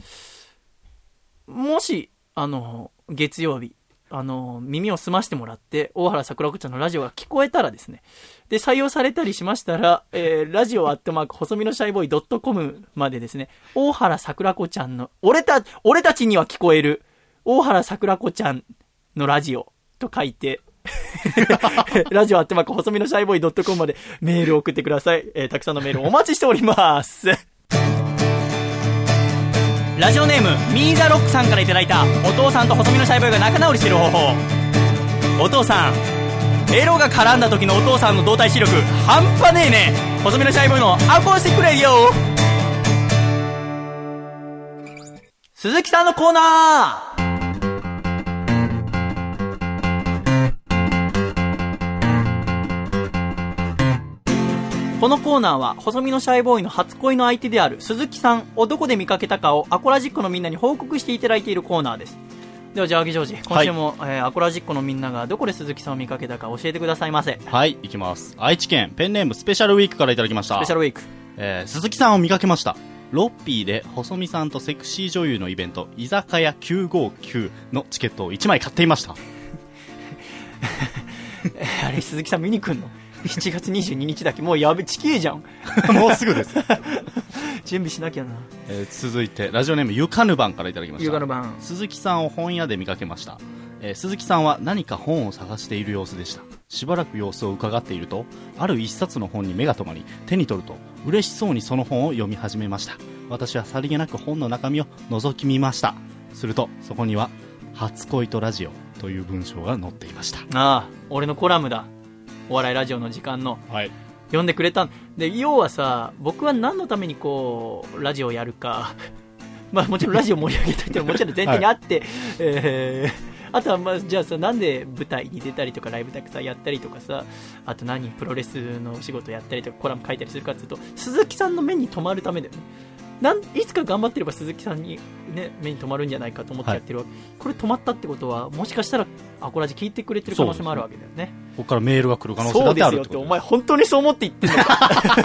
もし月曜日耳を澄ましてもらって大原桜子ちゃんのラジオが聞こえたらですね、で採用されたりしましたら、ラジオ@細身のシャイボーイ.com までですね、大原桜子ちゃんの俺たちには聞こえる大原桜子ちゃんのラジオと書いてラジオ@細身のシャイボーイ.com までメールを送ってください。たくさんのメールお待ちしておりますラジオネームミーザロックさんからいただいた、お父さんと細身のシャイボーイが仲直りしてる方法。お父さん、エロが絡んだ時のお父さんの動体視力半端ねえね。細身のシャイボーイのアコースティックレディオ。鈴木さんのコーナー。このコーナーは細身のシャイボーイの初恋の相手である鈴木さんをどこで見かけたかをアコラジックのみんなに報告していただいているコーナーです。ではじゃあアギジョージ、今週も、アコラジックのみんながどこで鈴木さんを見かけたか教えてくださいませ。 はい、いきます。愛知県ペンネームスペシャルウィークからいただきました。 スペシャルウィーク、 鈴木さんを見かけました。ロッピーで細見さんとセクシー女優のイベント居酒屋959のチケットを1枚買っていましたあれ鈴木さん見に来んの7月22日だっけ。もうやべ、地球じゃんもうすぐです準備しなきゃな。 続いてラジオネームゆかぬばんからいただきました。 ゆかぬばん、 鈴木さんを本屋で見かけました。鈴木さんは何か本を探している様子でした。しばらく様子を伺っていると、ある一冊の本に目が留まり、手に取ると嬉しそうにその本を読み始めました。私はさりげなく本の中身を覗き見ました。するとそこには初恋とラジオという文章が載っていました。 ああ、俺のコラムだ。お笑いラジオの時間の、 はい、 読んでくれたんで。要はさ、僕は何のためにこうラジオをやるかまあもちろんラジオ盛り上げたいってのはもちろん前提にあって、はい、あとはまあじゃあさ、なんで舞台に出たりとかライブたくさんやったりとかさ、あと何プロレスのお仕事やったりとかコラム書いたりするかっていうと、鈴木さんの目に留まるためだよね。いつか頑張ってれば鈴木さんに、ね、目に留まるんじゃないかと思ってやってるわけ、はい、これ止まったってことはもしかしたらアコラジ聞いてくれてる可能性もあるわけだよね。 ここからメールが来る可能性だってあるってことです。そうですよって、お前本当にそう思って言ってんのか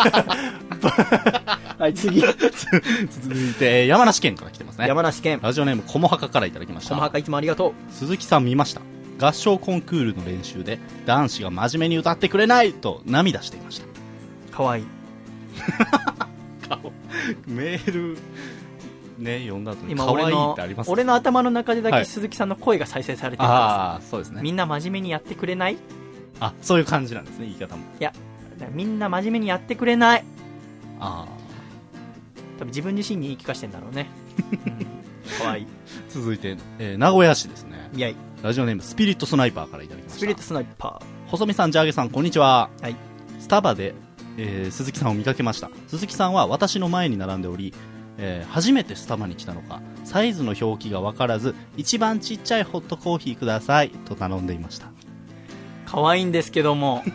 はい、次続いて山梨県から来てますね。 山梨県ラジオネームこもはかからいただきました。 こもはかいつもありがとう。 鈴木さん見ました。合唱コンクールの練習で男子が真面目に歌ってくれないと涙していました。 かわいいメールね、読んだ後に可愛いってあります、ね、 俺の頭の中でだけ鈴木さんの声が再生されてるから、 ああ、そうですね。 みんな真面目にやってくれない。 あ、そういう感じなんですね、言い方も。 いや、みんな真面目にやってくれない。 ああ、 多分自分自身に言い聞かせてんだろうね、かわいい。 続いて、名古屋市ですね。 いやい。 ラジオネームスピリットスナイパーからいただきました。 スピリットスナイパー。 細見さん、ジャーゲさん、こんにちは。 はい。 スタバで、鈴木さんを見かけました。鈴木さんは私の前に並んでおり、初めてスタバに来たのかサイズの表記が分からず、一番ちっちゃいホットコーヒーくださいと頼んでいました。 可愛いんですけども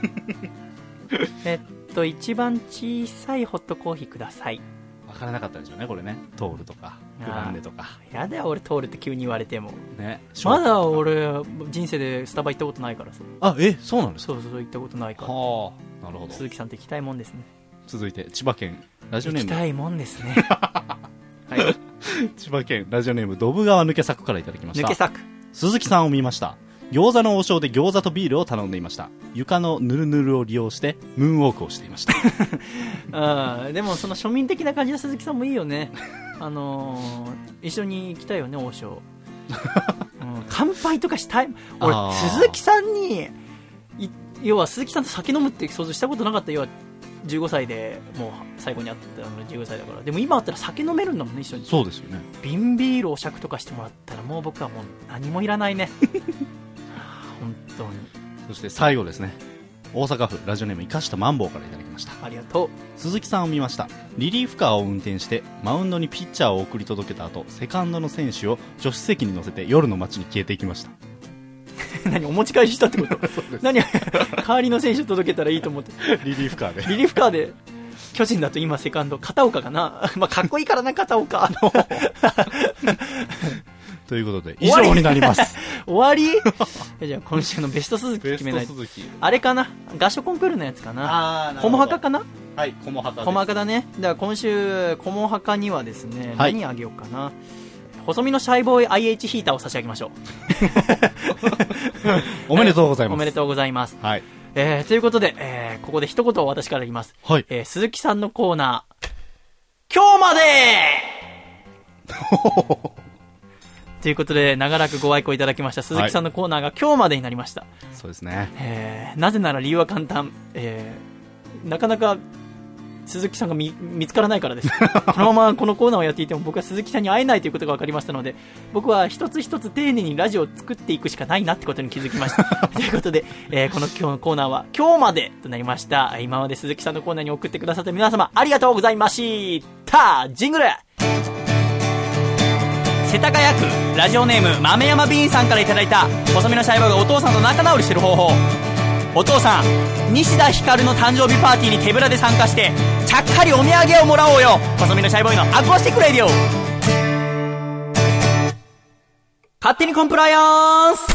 一番小さいホットコーヒーください。 分からなかったでしょうね、これね。トールとかグランデとか。 やだよ、俺トールって急に言われても、 ね、 まだ俺人生でスタバ行ったことないからさ。 あ、そうなんですか。 そう行ったことないから。 はあ、なるほど。 鈴木さんって行きたいもんですね。 続いて千葉県ラジオネーム、 行きたいもんですねはい、 千葉県ラジオネームドブ川抜け作からいただきました。 抜け作。 鈴木さんを見ました。餃子の王将で餃子とビールを頼んでいました。床のヌルヌルを利用してムーンウォークをしていましたあ、でもその庶民的な感じの鈴木さんもいいよね一緒に行きたいよね、王将乾杯とかしたい。俺鈴木さんに要は鈴木さんと酒飲むって想像したことなかった。要は15歳でもう最後に会ったの15歳だから。でも今あったら酒飲めるんだもんね、一緒に。 そうですよね。 瓶ビールお酌とかしてもらったらもう僕はもう何もいらないね本当に。 そして最後ですね、大阪府ラジオネーム生かしたマンボウからいただきました。 ありがとう。 鈴木さんを見ました。リリーフカーを運転してマウンドにピッチャーを送り届けた後、セカンドの選手を助手席に乗せて夜の街に消えていきました何、お持ち帰りしたってこと何代わりの選手届けたらいいと思ってリリーフカーでリリーフカーで。巨人だと今セカンド片岡かなまあかっこいいからな、片岡ということで以上になります終わりじゃあ今週のベスト鈴木決めないと。あれかな、合唱コンクールのやつかな。コモハカかな。 はい、コモハカです。 コモハカだね。だから今週コモハカにはですね、はい、何あげようかな。細身のシャイボーイ IH ヒーターを差し上げましょうおめでとうございます。 おめでとうございます。 はい。 ということで、ここで一言私から言います。 はい。 鈴木さんのコーナー、今日までということで、長らくご愛顧いただきました鈴木さんのコーナーが今日までになりました。 そうですね。 なぜなら理由は簡単。なかなか鈴木さんが見つからないからです。このままこのコーナーをやっていても僕は鈴木さんに会えないということが分かりましたので、僕は一つ一つ丁寧にラジオを作っていくしかないなってことに気づきました。ということで、この今日のコーナーは今日までとなりました。今まで鈴木さんのコーナーに送ってくださった皆様ありがとうございました。ジングル世田谷区ラジオネーム豆山ビーンさんからいただいた細身のシャイボーがお父さんと仲直りしてる方法。お父さん、西田ひかるの誕生日パーティーに手ぶらで参加してちゃっかりお土産をもらおうよ。細身のシャイボーイのアコースティックレディオ。勝手にコンプライアンス。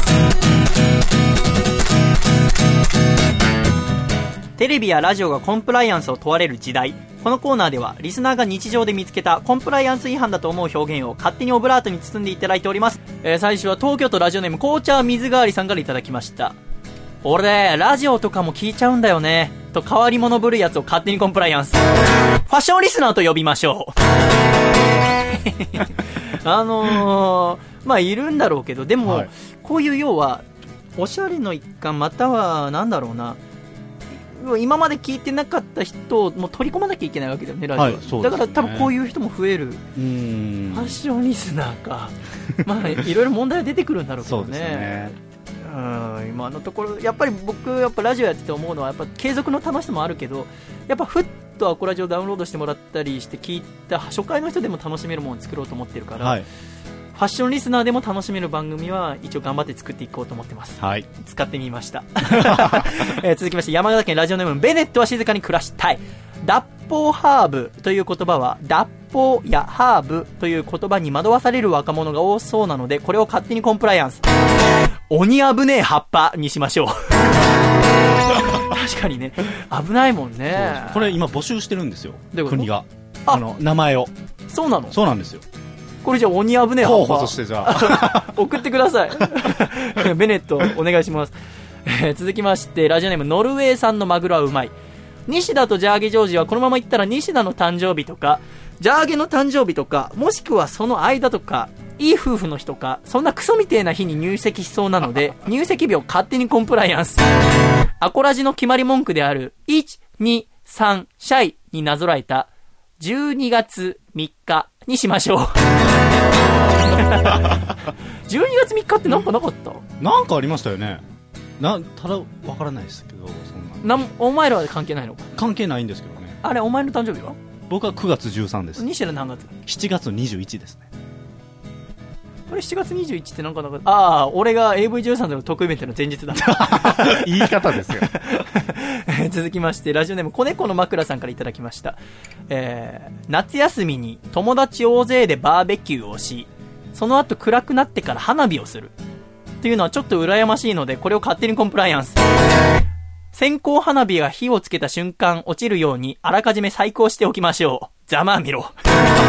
テレビやラジオがコンプライアンスを問われる時代、このコーナーではリスナーが日常で見つけたコンプライアンス違反だと思う表現を勝手にオブラートに包んでいただいております。最初は東京都ラジオネーム紅茶水代わりさんからいただきました。俺ラジオとかも聞いちゃうんだよねと変わり者ぶるやつを勝手にコンプライアンス。ファッションリスナーと呼びましょう。まあいるんだろうけど、でも、はい、こういう要はおしゃれの一環、またはなんだろうな、今まで聞いてなかった人をもう取り込まなきゃいけないわけだよね、ラジオ、はい、そうですね。だから多分こういう人も増える。ファッションリスナーか。まあいろいろ問題は出てくるんだろうけどね。そうですね。今のところやっぱり僕やっぱラジオやってて思うのはやっぱ継続の楽しさもあるけど、やっぱふっとアコラジオダウンロードしてもらったりして聞いた初回の人でも楽しめるものを作ろうと思ってるから、はい、ファッションリスナーでも楽しめる番組は一応頑張って作っていこうと思ってます、はい、使ってみました。続きまして山形県ラジオネームベネットは静かに暮らしたい。脱法ハーブという言葉は脱法やハーブという言葉に惑わされる若者が多そうなので、これを勝手にコンプライアンス。鬼危ねえ葉っぱにしましょう。確かにね、危ないもんね。 これ今募集してるんですよ、国が。名前を。そうなの？そうなんですよ。 これじゃあ鬼危ねえ葉っぱ候補としてじゃあ送ってください。ベネットお願いします。続きましてラジオネームノルウェー産のマグロはうまい。西田とジャーゲジョージはこのまま行ったら西田の誕生日とかジャーゲの誕生日とか、もしくはその間とか、いい夫婦の日とか、そんなクソみてえな日に入籍しそうなので、入籍日を勝手にコンプライアンス。アコラジの決まり文句である1、2、3シャイになぞらえた12月3日にしましょう。12月3日ってなんかなかった？ なんかありましたよね。ただわからないですけど、そんなお前らは関係ないのか？ 関係ないんですけどね。 あれお前の誕生日は？ 僕は9月13です。 西田何月 ？7月21ですね。 あれ7月21ってなんかああ、俺が AV 女優さんでのトークイベントの前日だ。 言い方ですよ。 続きましてラジオネーム子猫の枕さんからいただきました。夏休みに友達大勢でバーベキューをし、その後暗くなってから花火をするっていうのはちょっと羨ましいので、これを勝手にコンプライアンス。線香花火が火をつけた瞬間落ちるようにあらかじめ細工しておきましょう。ざまあみろ。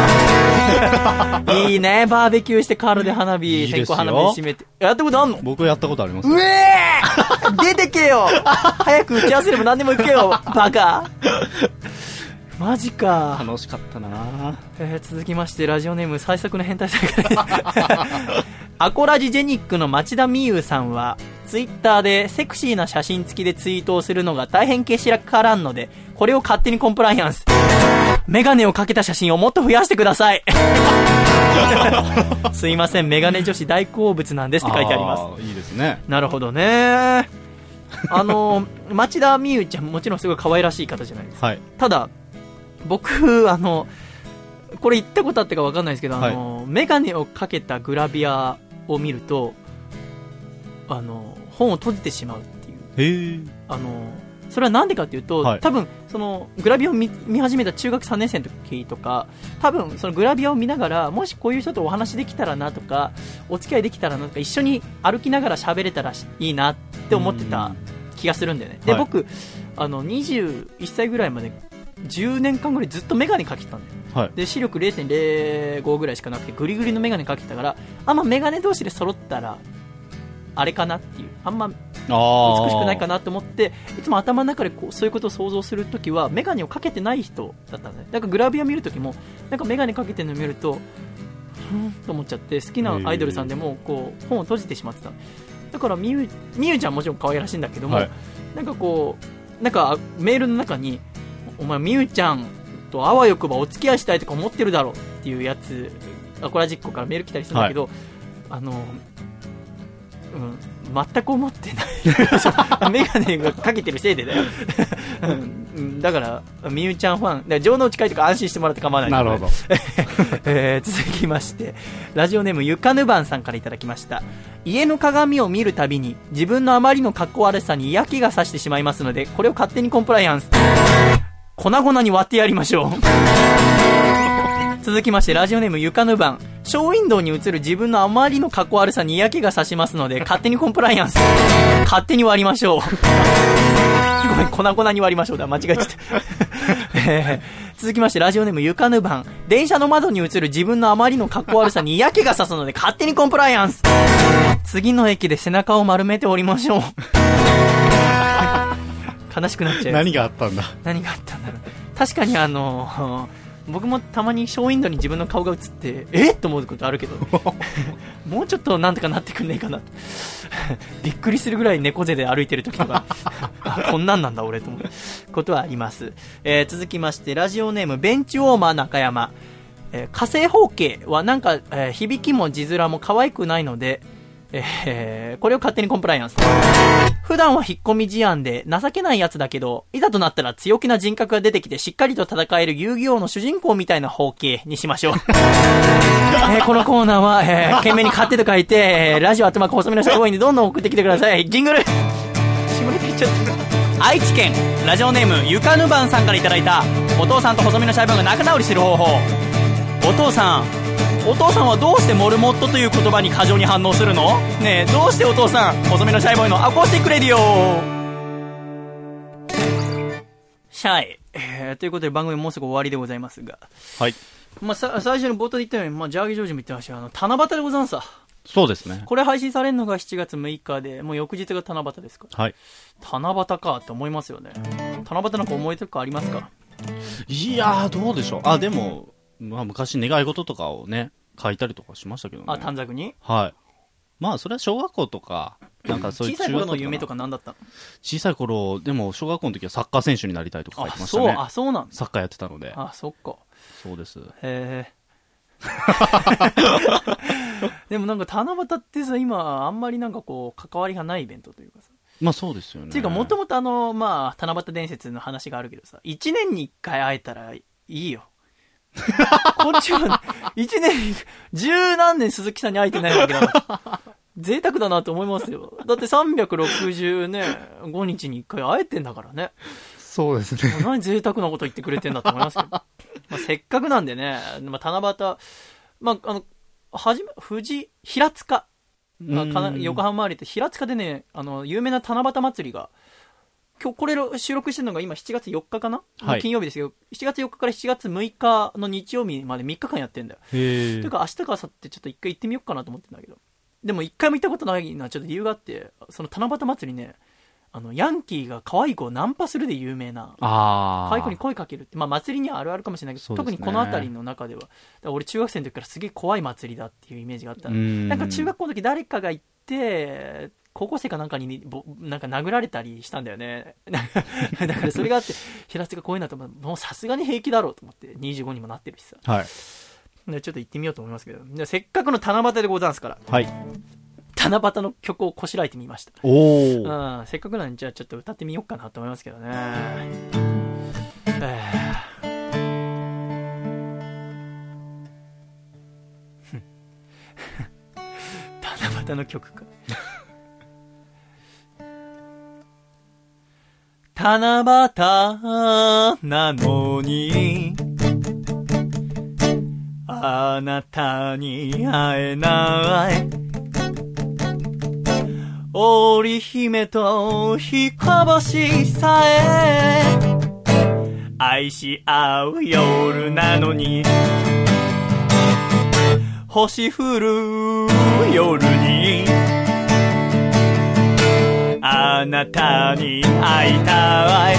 いいね、バーベキューしてカールで花火、線香花火締めて。やったことあんの？ 僕やったことあります。 うえー出てけよ。早く打ち合わせれば何でも行けよ、バカ。マジか。 楽しかったな。 続きましてラジオネーム最速の変態さんからアコラジジェニックの町田美優さんはツイッターでセクシーな写真付きでツイートをするのが大変けしからんので、これを勝手にコンプライアンス。メガネをかけた写真をもっと増やしてください。すいません、メガネ女子大好物なんですって書いてあります。 いいですね。 なるほどね。町田美優ちゃんもちろんすごい可愛らしい方じゃないですか、はい、ただ僕これ言ったことあってか分かんないですけど、はい、メガネをかけたグラビアを見ると本を閉じてしまうっていう。へそれはなんでかっていうと、はい、多分そのグラビアを 見始めた中学3年生の時とか、多分そのグラビアを見ながら、もしこういう人とお話できたらなとか、お付き合いできたらなとか、一緒に歩きながら喋れたらいいなって思ってた気がするんだよね。で、はい、僕21歳ぐらいまで10年間ぐらいずっとメガネかけてたんだよ、はい、で視力 0.05 ぐらいしかなくてグリグリのメガネかけてたから、あんまメガネ同士で揃ったらあれかなっていう、あんま美しくないかなと思って、いつも頭の中でそういうことを想像するときはメガネをかけてない人だったんだね。だからグラビア見るときもなんかメガネかけてるのを見るとと思っちゃって、好きなアイドルさんでもこう本を閉じてしまってた。だからみゆちゃんもちろん可愛らしいんだけども、はい、なんかこうなんかメールの中に、お前みゆちゃんとあわよくばお付き合いしたいとか思ってるだろうっていうやつ、アコラジッコからメール来たりするんだけど、はい、全く思ってないメガネがかけてるせいでだよだからみゆちゃんファンだ、城之内海とか安心してもらって構わない。 なるほど続きまして、ラジオネームゆかぬばんさんからいただきました。家の鏡を見るたびに自分のあまりの格好悪さに嫌気がさしてしまいますので、これを勝手にコンプライアンス、粉々に割ってやりましょう続きまして、ラジオネームゆかぬばん、ショーウィンドウに映る自分のあまりの格好悪さに嫌気がさしますので、勝手にコンプライアンス、勝手に割りましょうごめん、粉々に割りましょうだ、間違えちゃった続きまして、ラジオネームゆかぬばん、電車の窓に映る自分のあまりの格好悪さに嫌気がさすので、勝手にコンプライアンス、次の駅で背中を丸めておりましょう悲しくなっちゃう。 何があったんだろう。 確かに僕もたまにショーウィンドウに自分の顔が映ってと思うことあるけどもうちょっとなんとかなってくんねえかなびっくりするぐらい猫背で歩いてる時とかこんなんなんだ俺と思うことはあります。続きまして、ラジオネームベンチウォーマー中山、火星方形はなんか、響きも字面も可愛くないので、これを勝手にコンプライアンス。普段は引っ込み思案で情けないやつだけど、いざとなったら強気な人格が出てきてしっかりと戦える遊戯王の主人公みたいな方形にしましょうこのコーナーは、懸命に勝手と書いて、ラジオ@細身のシャボーイにどんどん送ってきてください。ジングル下ネタ言っちゃった。愛知県ラジオネームゆかぬばんさんからいただいた、お父さんと細身のシャボーイが仲直りする方法。お父さんはどうしてモルモットという言葉に過剰に反応するの？ねえ、どうしてお父さん、細身のシャイボーイのアコースティックレディオシャイ、ということで番組もうすぐ終わりでございますが、 はい。 最初の冒頭で言ったように、ジャーギージョージも言ってましたが、七夕でござんさ。 そうですね。 これ配信されるのが7月6日で、もう翌日が七夕ですから。 はい。 七夕かって思いますよね。七夕なんか思い出とかありますか？ いやー、どうでしょう。でも、昔願い事とかをね、書いたりとかしましたけどね。 短冊に？ はい。それは小学校とか、なんかそういう小さい頃の夢とか何だったの？ 小さい頃、でも小学校の時はサッカー選手になりたいとか書いてましたね。 そうなんだ。 サッカーやってたので。 そっか。 そうです。 でもなんか七夕ってさ、今あんまりなんかこう関わりがないイベントというかさ。 そうですよね。 っていうか、もともと七夕伝説の話があるけどさ、1年に1回会えたらいいよ。こっちは、ね、1年、十何年鈴木さんに会えてないわけだから。贅沢だなと思いますよ。だって365日に1回会えてんだからね。 そうですね。 何贅沢なこと言ってくれてんだと思いますけど。せっかくなんでね、七夕、平塚、横浜周りって平塚でね、有名な七夕祭りが、今日これ収録してるのが今7月4日かな、はい、金曜日ですけど、7月4日から7月6日の日曜日まで3日間やってんだよ。というか明日か明後日ちょっと一回行ってみようかなと思ってんだけど、でも一回も行ったことないのはちょっと理由があって、その七夕祭りね、ヤンキーが可愛い子をナンパするで有名な、可愛い子に声かけるって、祭りにはあるあるかもしれないけど、特にこの辺りの中では、だから俺中学生の時からすげえ怖い祭りだっていうイメージがあった。なんか中学校の時誰かが行って、高校生かなんかになんか殴られたりしたんだよね。だからそれがあって、平塚怖いなと思って、もうさすがに平気だろうと思って、25にもなってるしさ。 はい。 でちょっと行ってみようと思いますけど、せっかくの七夕でございますから。 はい。 七夕の曲をこしらえてみました。せっかくなんで、じゃあちょっと歌ってみようかなと思いますけどね。七夕の曲か。七夕なのにあなたに会えない織姫と彦星さえ愛し合う夜なのに星降る夜にあなたに会いたい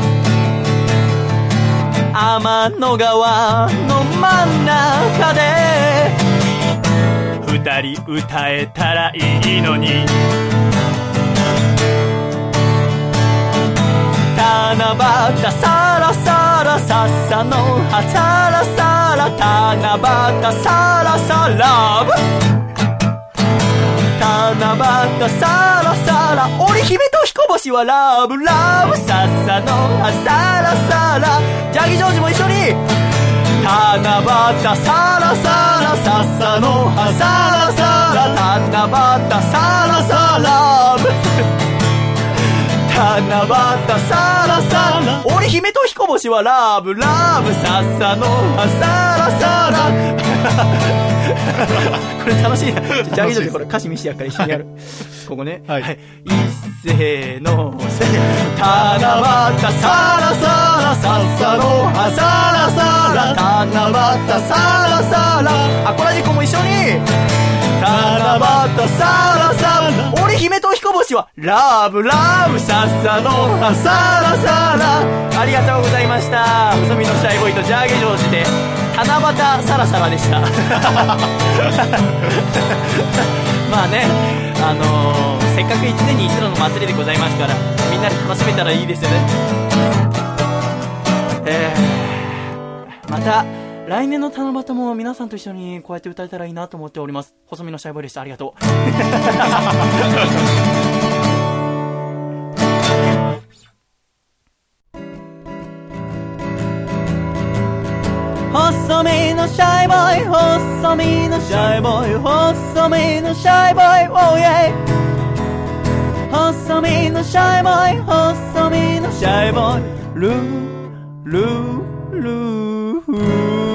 天の川の真ん中で二人歌えたらいいのに七夕さらさららさっさの葉さらさら七夕さらさら七夕さらさら織姫と彦星はラブラブさっさの葉さらさらジャギジョージも一緒に七夕さらさらさっさの葉さらさら七夕さらさら七夕さらさら織姫と彦星はラブラブさっさの葉さらさらこれ楽しいな。ジャギジョージこれ歌詞見してやっから一緒にやるここね、はいはい、一斉のせ七夕さらさらさっさの葉さらさら七夕さらさらアコラジコも一緒に七夕さらさら織姫と彦星はラブラブさっさの葉さらさらありがとうございました。細身のシャイボーイとジャーゲジョージで七夕サラサラでしたまあねせっかく1年に一度の祭りでございますからみんなで楽しめたらいいですよね。また来年の七夕も皆さんと一緒にこうやって歌えたらいいなと思っております。細身のシャイボーイでした。ありがとう細身のシャイボーイ細身のシャイボーイ細身のシャイボーイ Oh yeah 細身のシャイボーイ細身のシャイボーイルールールーフー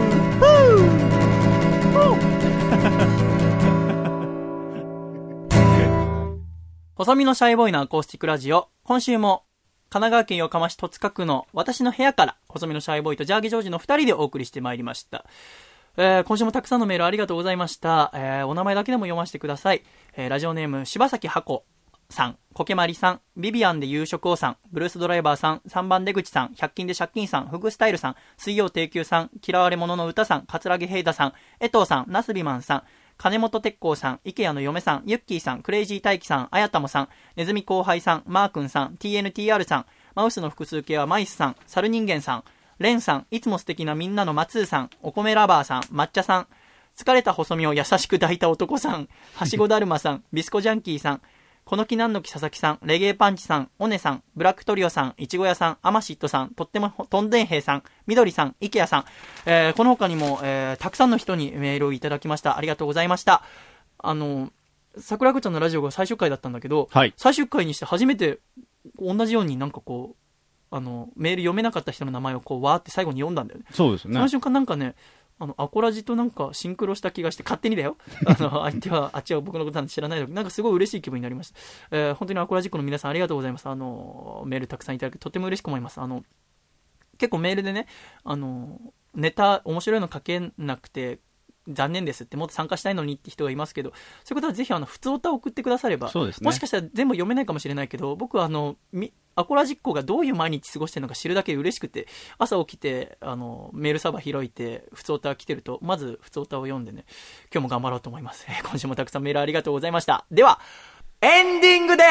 細身のシャイボーイのアコースティックラジオ、今週も神奈川県横浜市戸塚区の私の部屋から細身のシャイボーイとジャーギジョージの2人でお送りしてまいりました。今週もたくさんのメールありがとうございました。お名前だけでも読ませてください。ラジオネーム柴崎箱さん、コケマリさん、ビビアンで夕食をさん、ブルースドライバーさん、3番出口さん、100均で借金さん、フグスタイルさん、水曜定休さん、嫌われ者の歌さん、桂木平太さん、江藤さん、ナスビマンさん、金本鉄工さん、池谷の嫁さん、ユッキーさん、クレイジー大輝さん、あやたもさん、ネズミ後輩さん、マー君さん、TNTR さん、マウスの複数形はマイスさん、サル人間さん、レンさん、いつも素敵なみんなの松さん、お米ラバーさん、抹茶さん、疲れた細身を優しく抱いた男さん、はしごだるまさん、ビスコジャンキーさん、この木なんの木佐々木さん、レゲエパンチさん、オネさん、ブラックトリオさん、いちご屋さん、アマシットさん、とってもとんでん兵さん、みどりさん、イケアさん、この他にも、たくさんの人にメールをいただきました。ありがとうございました。桜子ちゃんのラジオが最終回だったんだけど、はい、最終回にして初めて同じようになんかこうメール読めなかった人の名前をこうわーって最後に読んだんだよね。 そうですね。 その瞬間なんかね、アコラジとなんかシンクロした気がして、勝手にだよ相手はあっちは僕のことなんて知らないのになんかすごい嬉しい気分になりました。本当にアコラジックの皆さんありがとうございます。メールたくさんいただきとても嬉しく思います。結構メールでねネタ面白いの書けなくて残念ですって、もっと参加したいのにって人がいますけど、そういうことはぜひ普通歌を送ってくだされば、そうですね、もしかしたら全部読めないかもしれないけど、僕はアコラジッコがどういう毎日過ごしてるのか知るだけで嬉しくて、朝起きてメールサーバー開いて普通歌来てるとまず普通歌を読んでね、今日も頑張ろうと思います。今週もたくさんメールありがとうございました。ではエンディングです。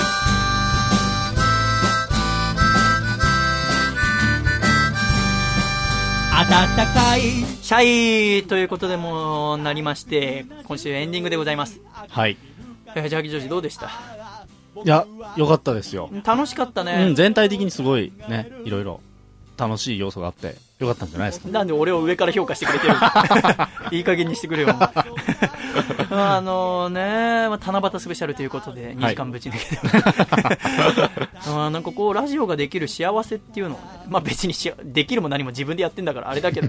暖かいシャイということでもなりまして、今週エンディングでございます。 はい。 ジャーギジョージどうでした？ いや、良かったですよ。 楽しかったね。 全体的にすごいね、いろいろ楽しい要素があって良かったんじゃないですか。 なんで俺を上から評価してくれてるいい加減にしてくれよ七夕スペシャルということで2時間ぶち抜けて、なんかこうラジオができる幸せっていうのをね、別にできるも何も自分でやってんだからあれだけど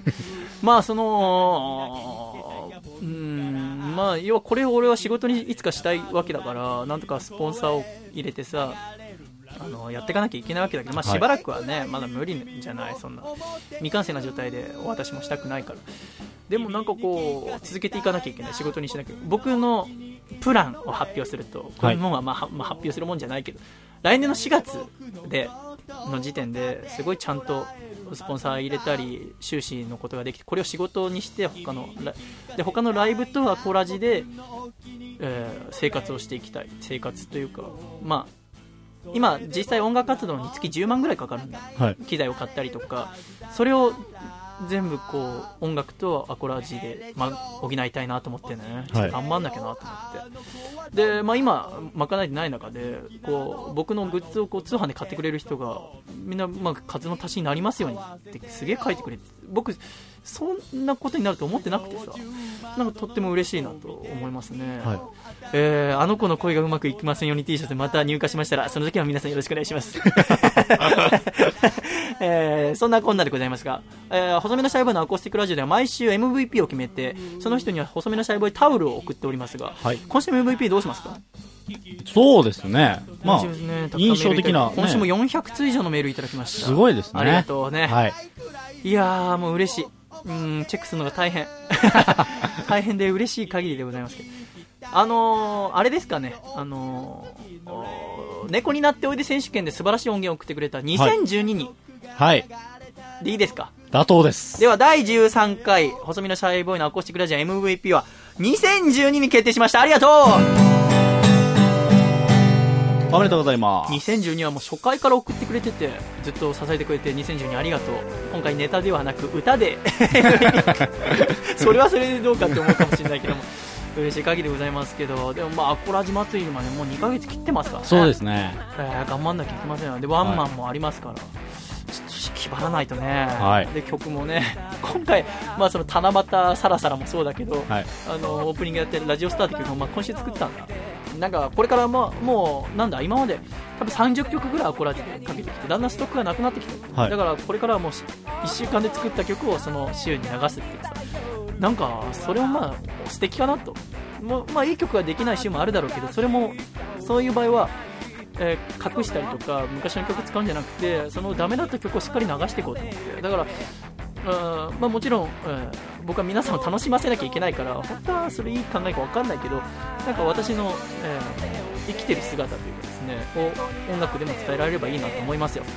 要はこれを俺は仕事にいつかしたいわけだから、なんとかスポンサーを入れてさやっていかなきゃいけないわけだけど、しばらくはねまだ無理じゃない。そんな未完成な状態でお渡しもしたくないから。でもなんかこう続けていかなきゃいけない、仕事にしなきゃ。僕のプランを発表すると、これも発表するもんじゃないけど、来年の4月の時点ですごいちゃんとスポンサー入れたり収支のことができて、これを仕事にして他のライブとアコラジで、生活をしていきたい。生活というか今実際音楽活動に月10万ぐらいかかるんだ、 はい、 機材を買ったりとか、それを全部こう音楽とアコラジで、補いたいなと思ってね、ちょっと頑張んなきゃなと思って、で、今賄えてない中でこう僕のグッズをこう通販で買ってくれる人がみんな数の足しになりますようにってすげえ書いてくれて、僕そんなことになると思ってなくてさ、なんかとっても嬉しいなと思いますね、はい、あの子の恋がうまくいきませんように T シャツまた入荷しましたら、その時は皆さんよろしくお願いしますそんなこんなでございますが、細身のシャイボーイのアコースティックラジオでは毎週 MVP を決めて、その人には細身のシャイボーイタオルを送っておりますが、はい、今週の MVP どうしますか？ そうですね、印象的な、 今週も400通以上のメールいただきました。 すごいですね、 ありがとうね、 はい、 いやーもう嬉しい、チェックするのが大変大変で嬉しい限りでございますけど、あれですかね、猫になっておいで選手権で素晴らしい音源を送ってくれた2012人、 はい、 でいいですか？ 妥当です。 では第13回細身のシャイボーイのアコースティックラジオ MVP は2012に決定しました。ありがとう。 おめでとうございます。 2012はもう初回から送ってくれてて、ずっと支えてくれて2012ありがとう。今回ネタではなく歌でそれはそれでどうかって思うかもしれないけども嬉しい限りでございますけど、でもアコラジ祭りまでもう2ヶ月切ってますからね。 そうですね、 頑張んなきゃいけませんよ。でワンマンもありますから、ちょっと気張らないとね、はい、で曲もね今回、その七夕サラサラもそうだけど、はい、オープニングやってるラジオスターって曲も今週作ったんだ。なんかこれからもうなんだ、今まで多分30曲ぐらいアコラジでかけてきて、だんだんストックがなくなってきて、はい、だからこれからはもう1週間で作った曲をその週に流すっていうさ、なんかそれは素敵かなと。いい曲ができない週もあるだろうけど、それもそういう場合は、隠したりとか昔の曲使うんじゃなくて、そのダメだった曲をしっかり流していこうと思って、だからもちろん、僕は皆さんを楽しませなきゃいけないから、本当はそれいい考えか分かんないけど、なんか私の、生きてる姿というかですね、を音楽でも伝えられればいいなと思いますよ。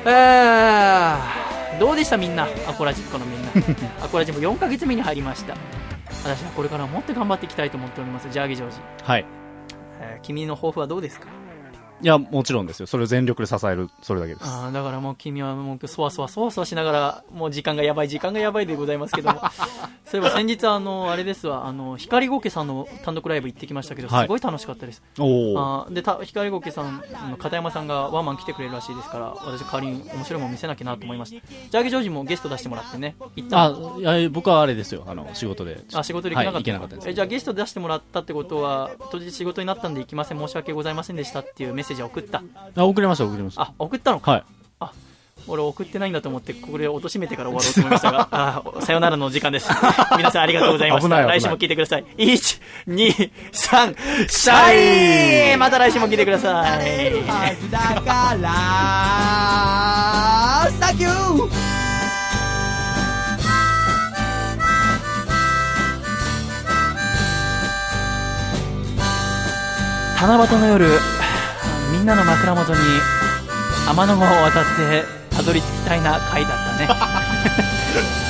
どうでしたみんな、アコラジックのみんなアコラジも4ヶ月目に入りました。私はこれからもっと頑張っていきたいと思っております。ジャーギジョージ、はい、君の抱負はどうですか？ いや、もちろんですよ。それを全力で支える、それだけです。 だからもう君はもうそわそわしながら、もう時間がやばいでございますけどもそういえば先日あれですわ、光ゴケさんの単独ライブ行ってきましたけど、すごい楽しかったです。で光ゴケさんの片山さんがワンマン来てくれるらしいですから、私代わりに面白いもの見せなきゃなと思いました。ジャーギジョージもゲスト出してもらってね、 僕はあれですよ、仕事で行けなかったです。じゃあゲスト出してもらったってことは、当日仕事になったんで行きません、申し訳ございませんでしたっていうメッセージを送った。 送りました。 送ったのか。 はい。 俺送ってないんだと思って、ここで貶めてから終わろうと思いましたがさよならの時間です。皆さんありがとうございました。来週も聞いてください。1、2、3、シャイ。また来週も聞いてください。だからサンキュー。七夕の夜、みんなの枕元に天の川を渡ってたどり着きたいな回だったね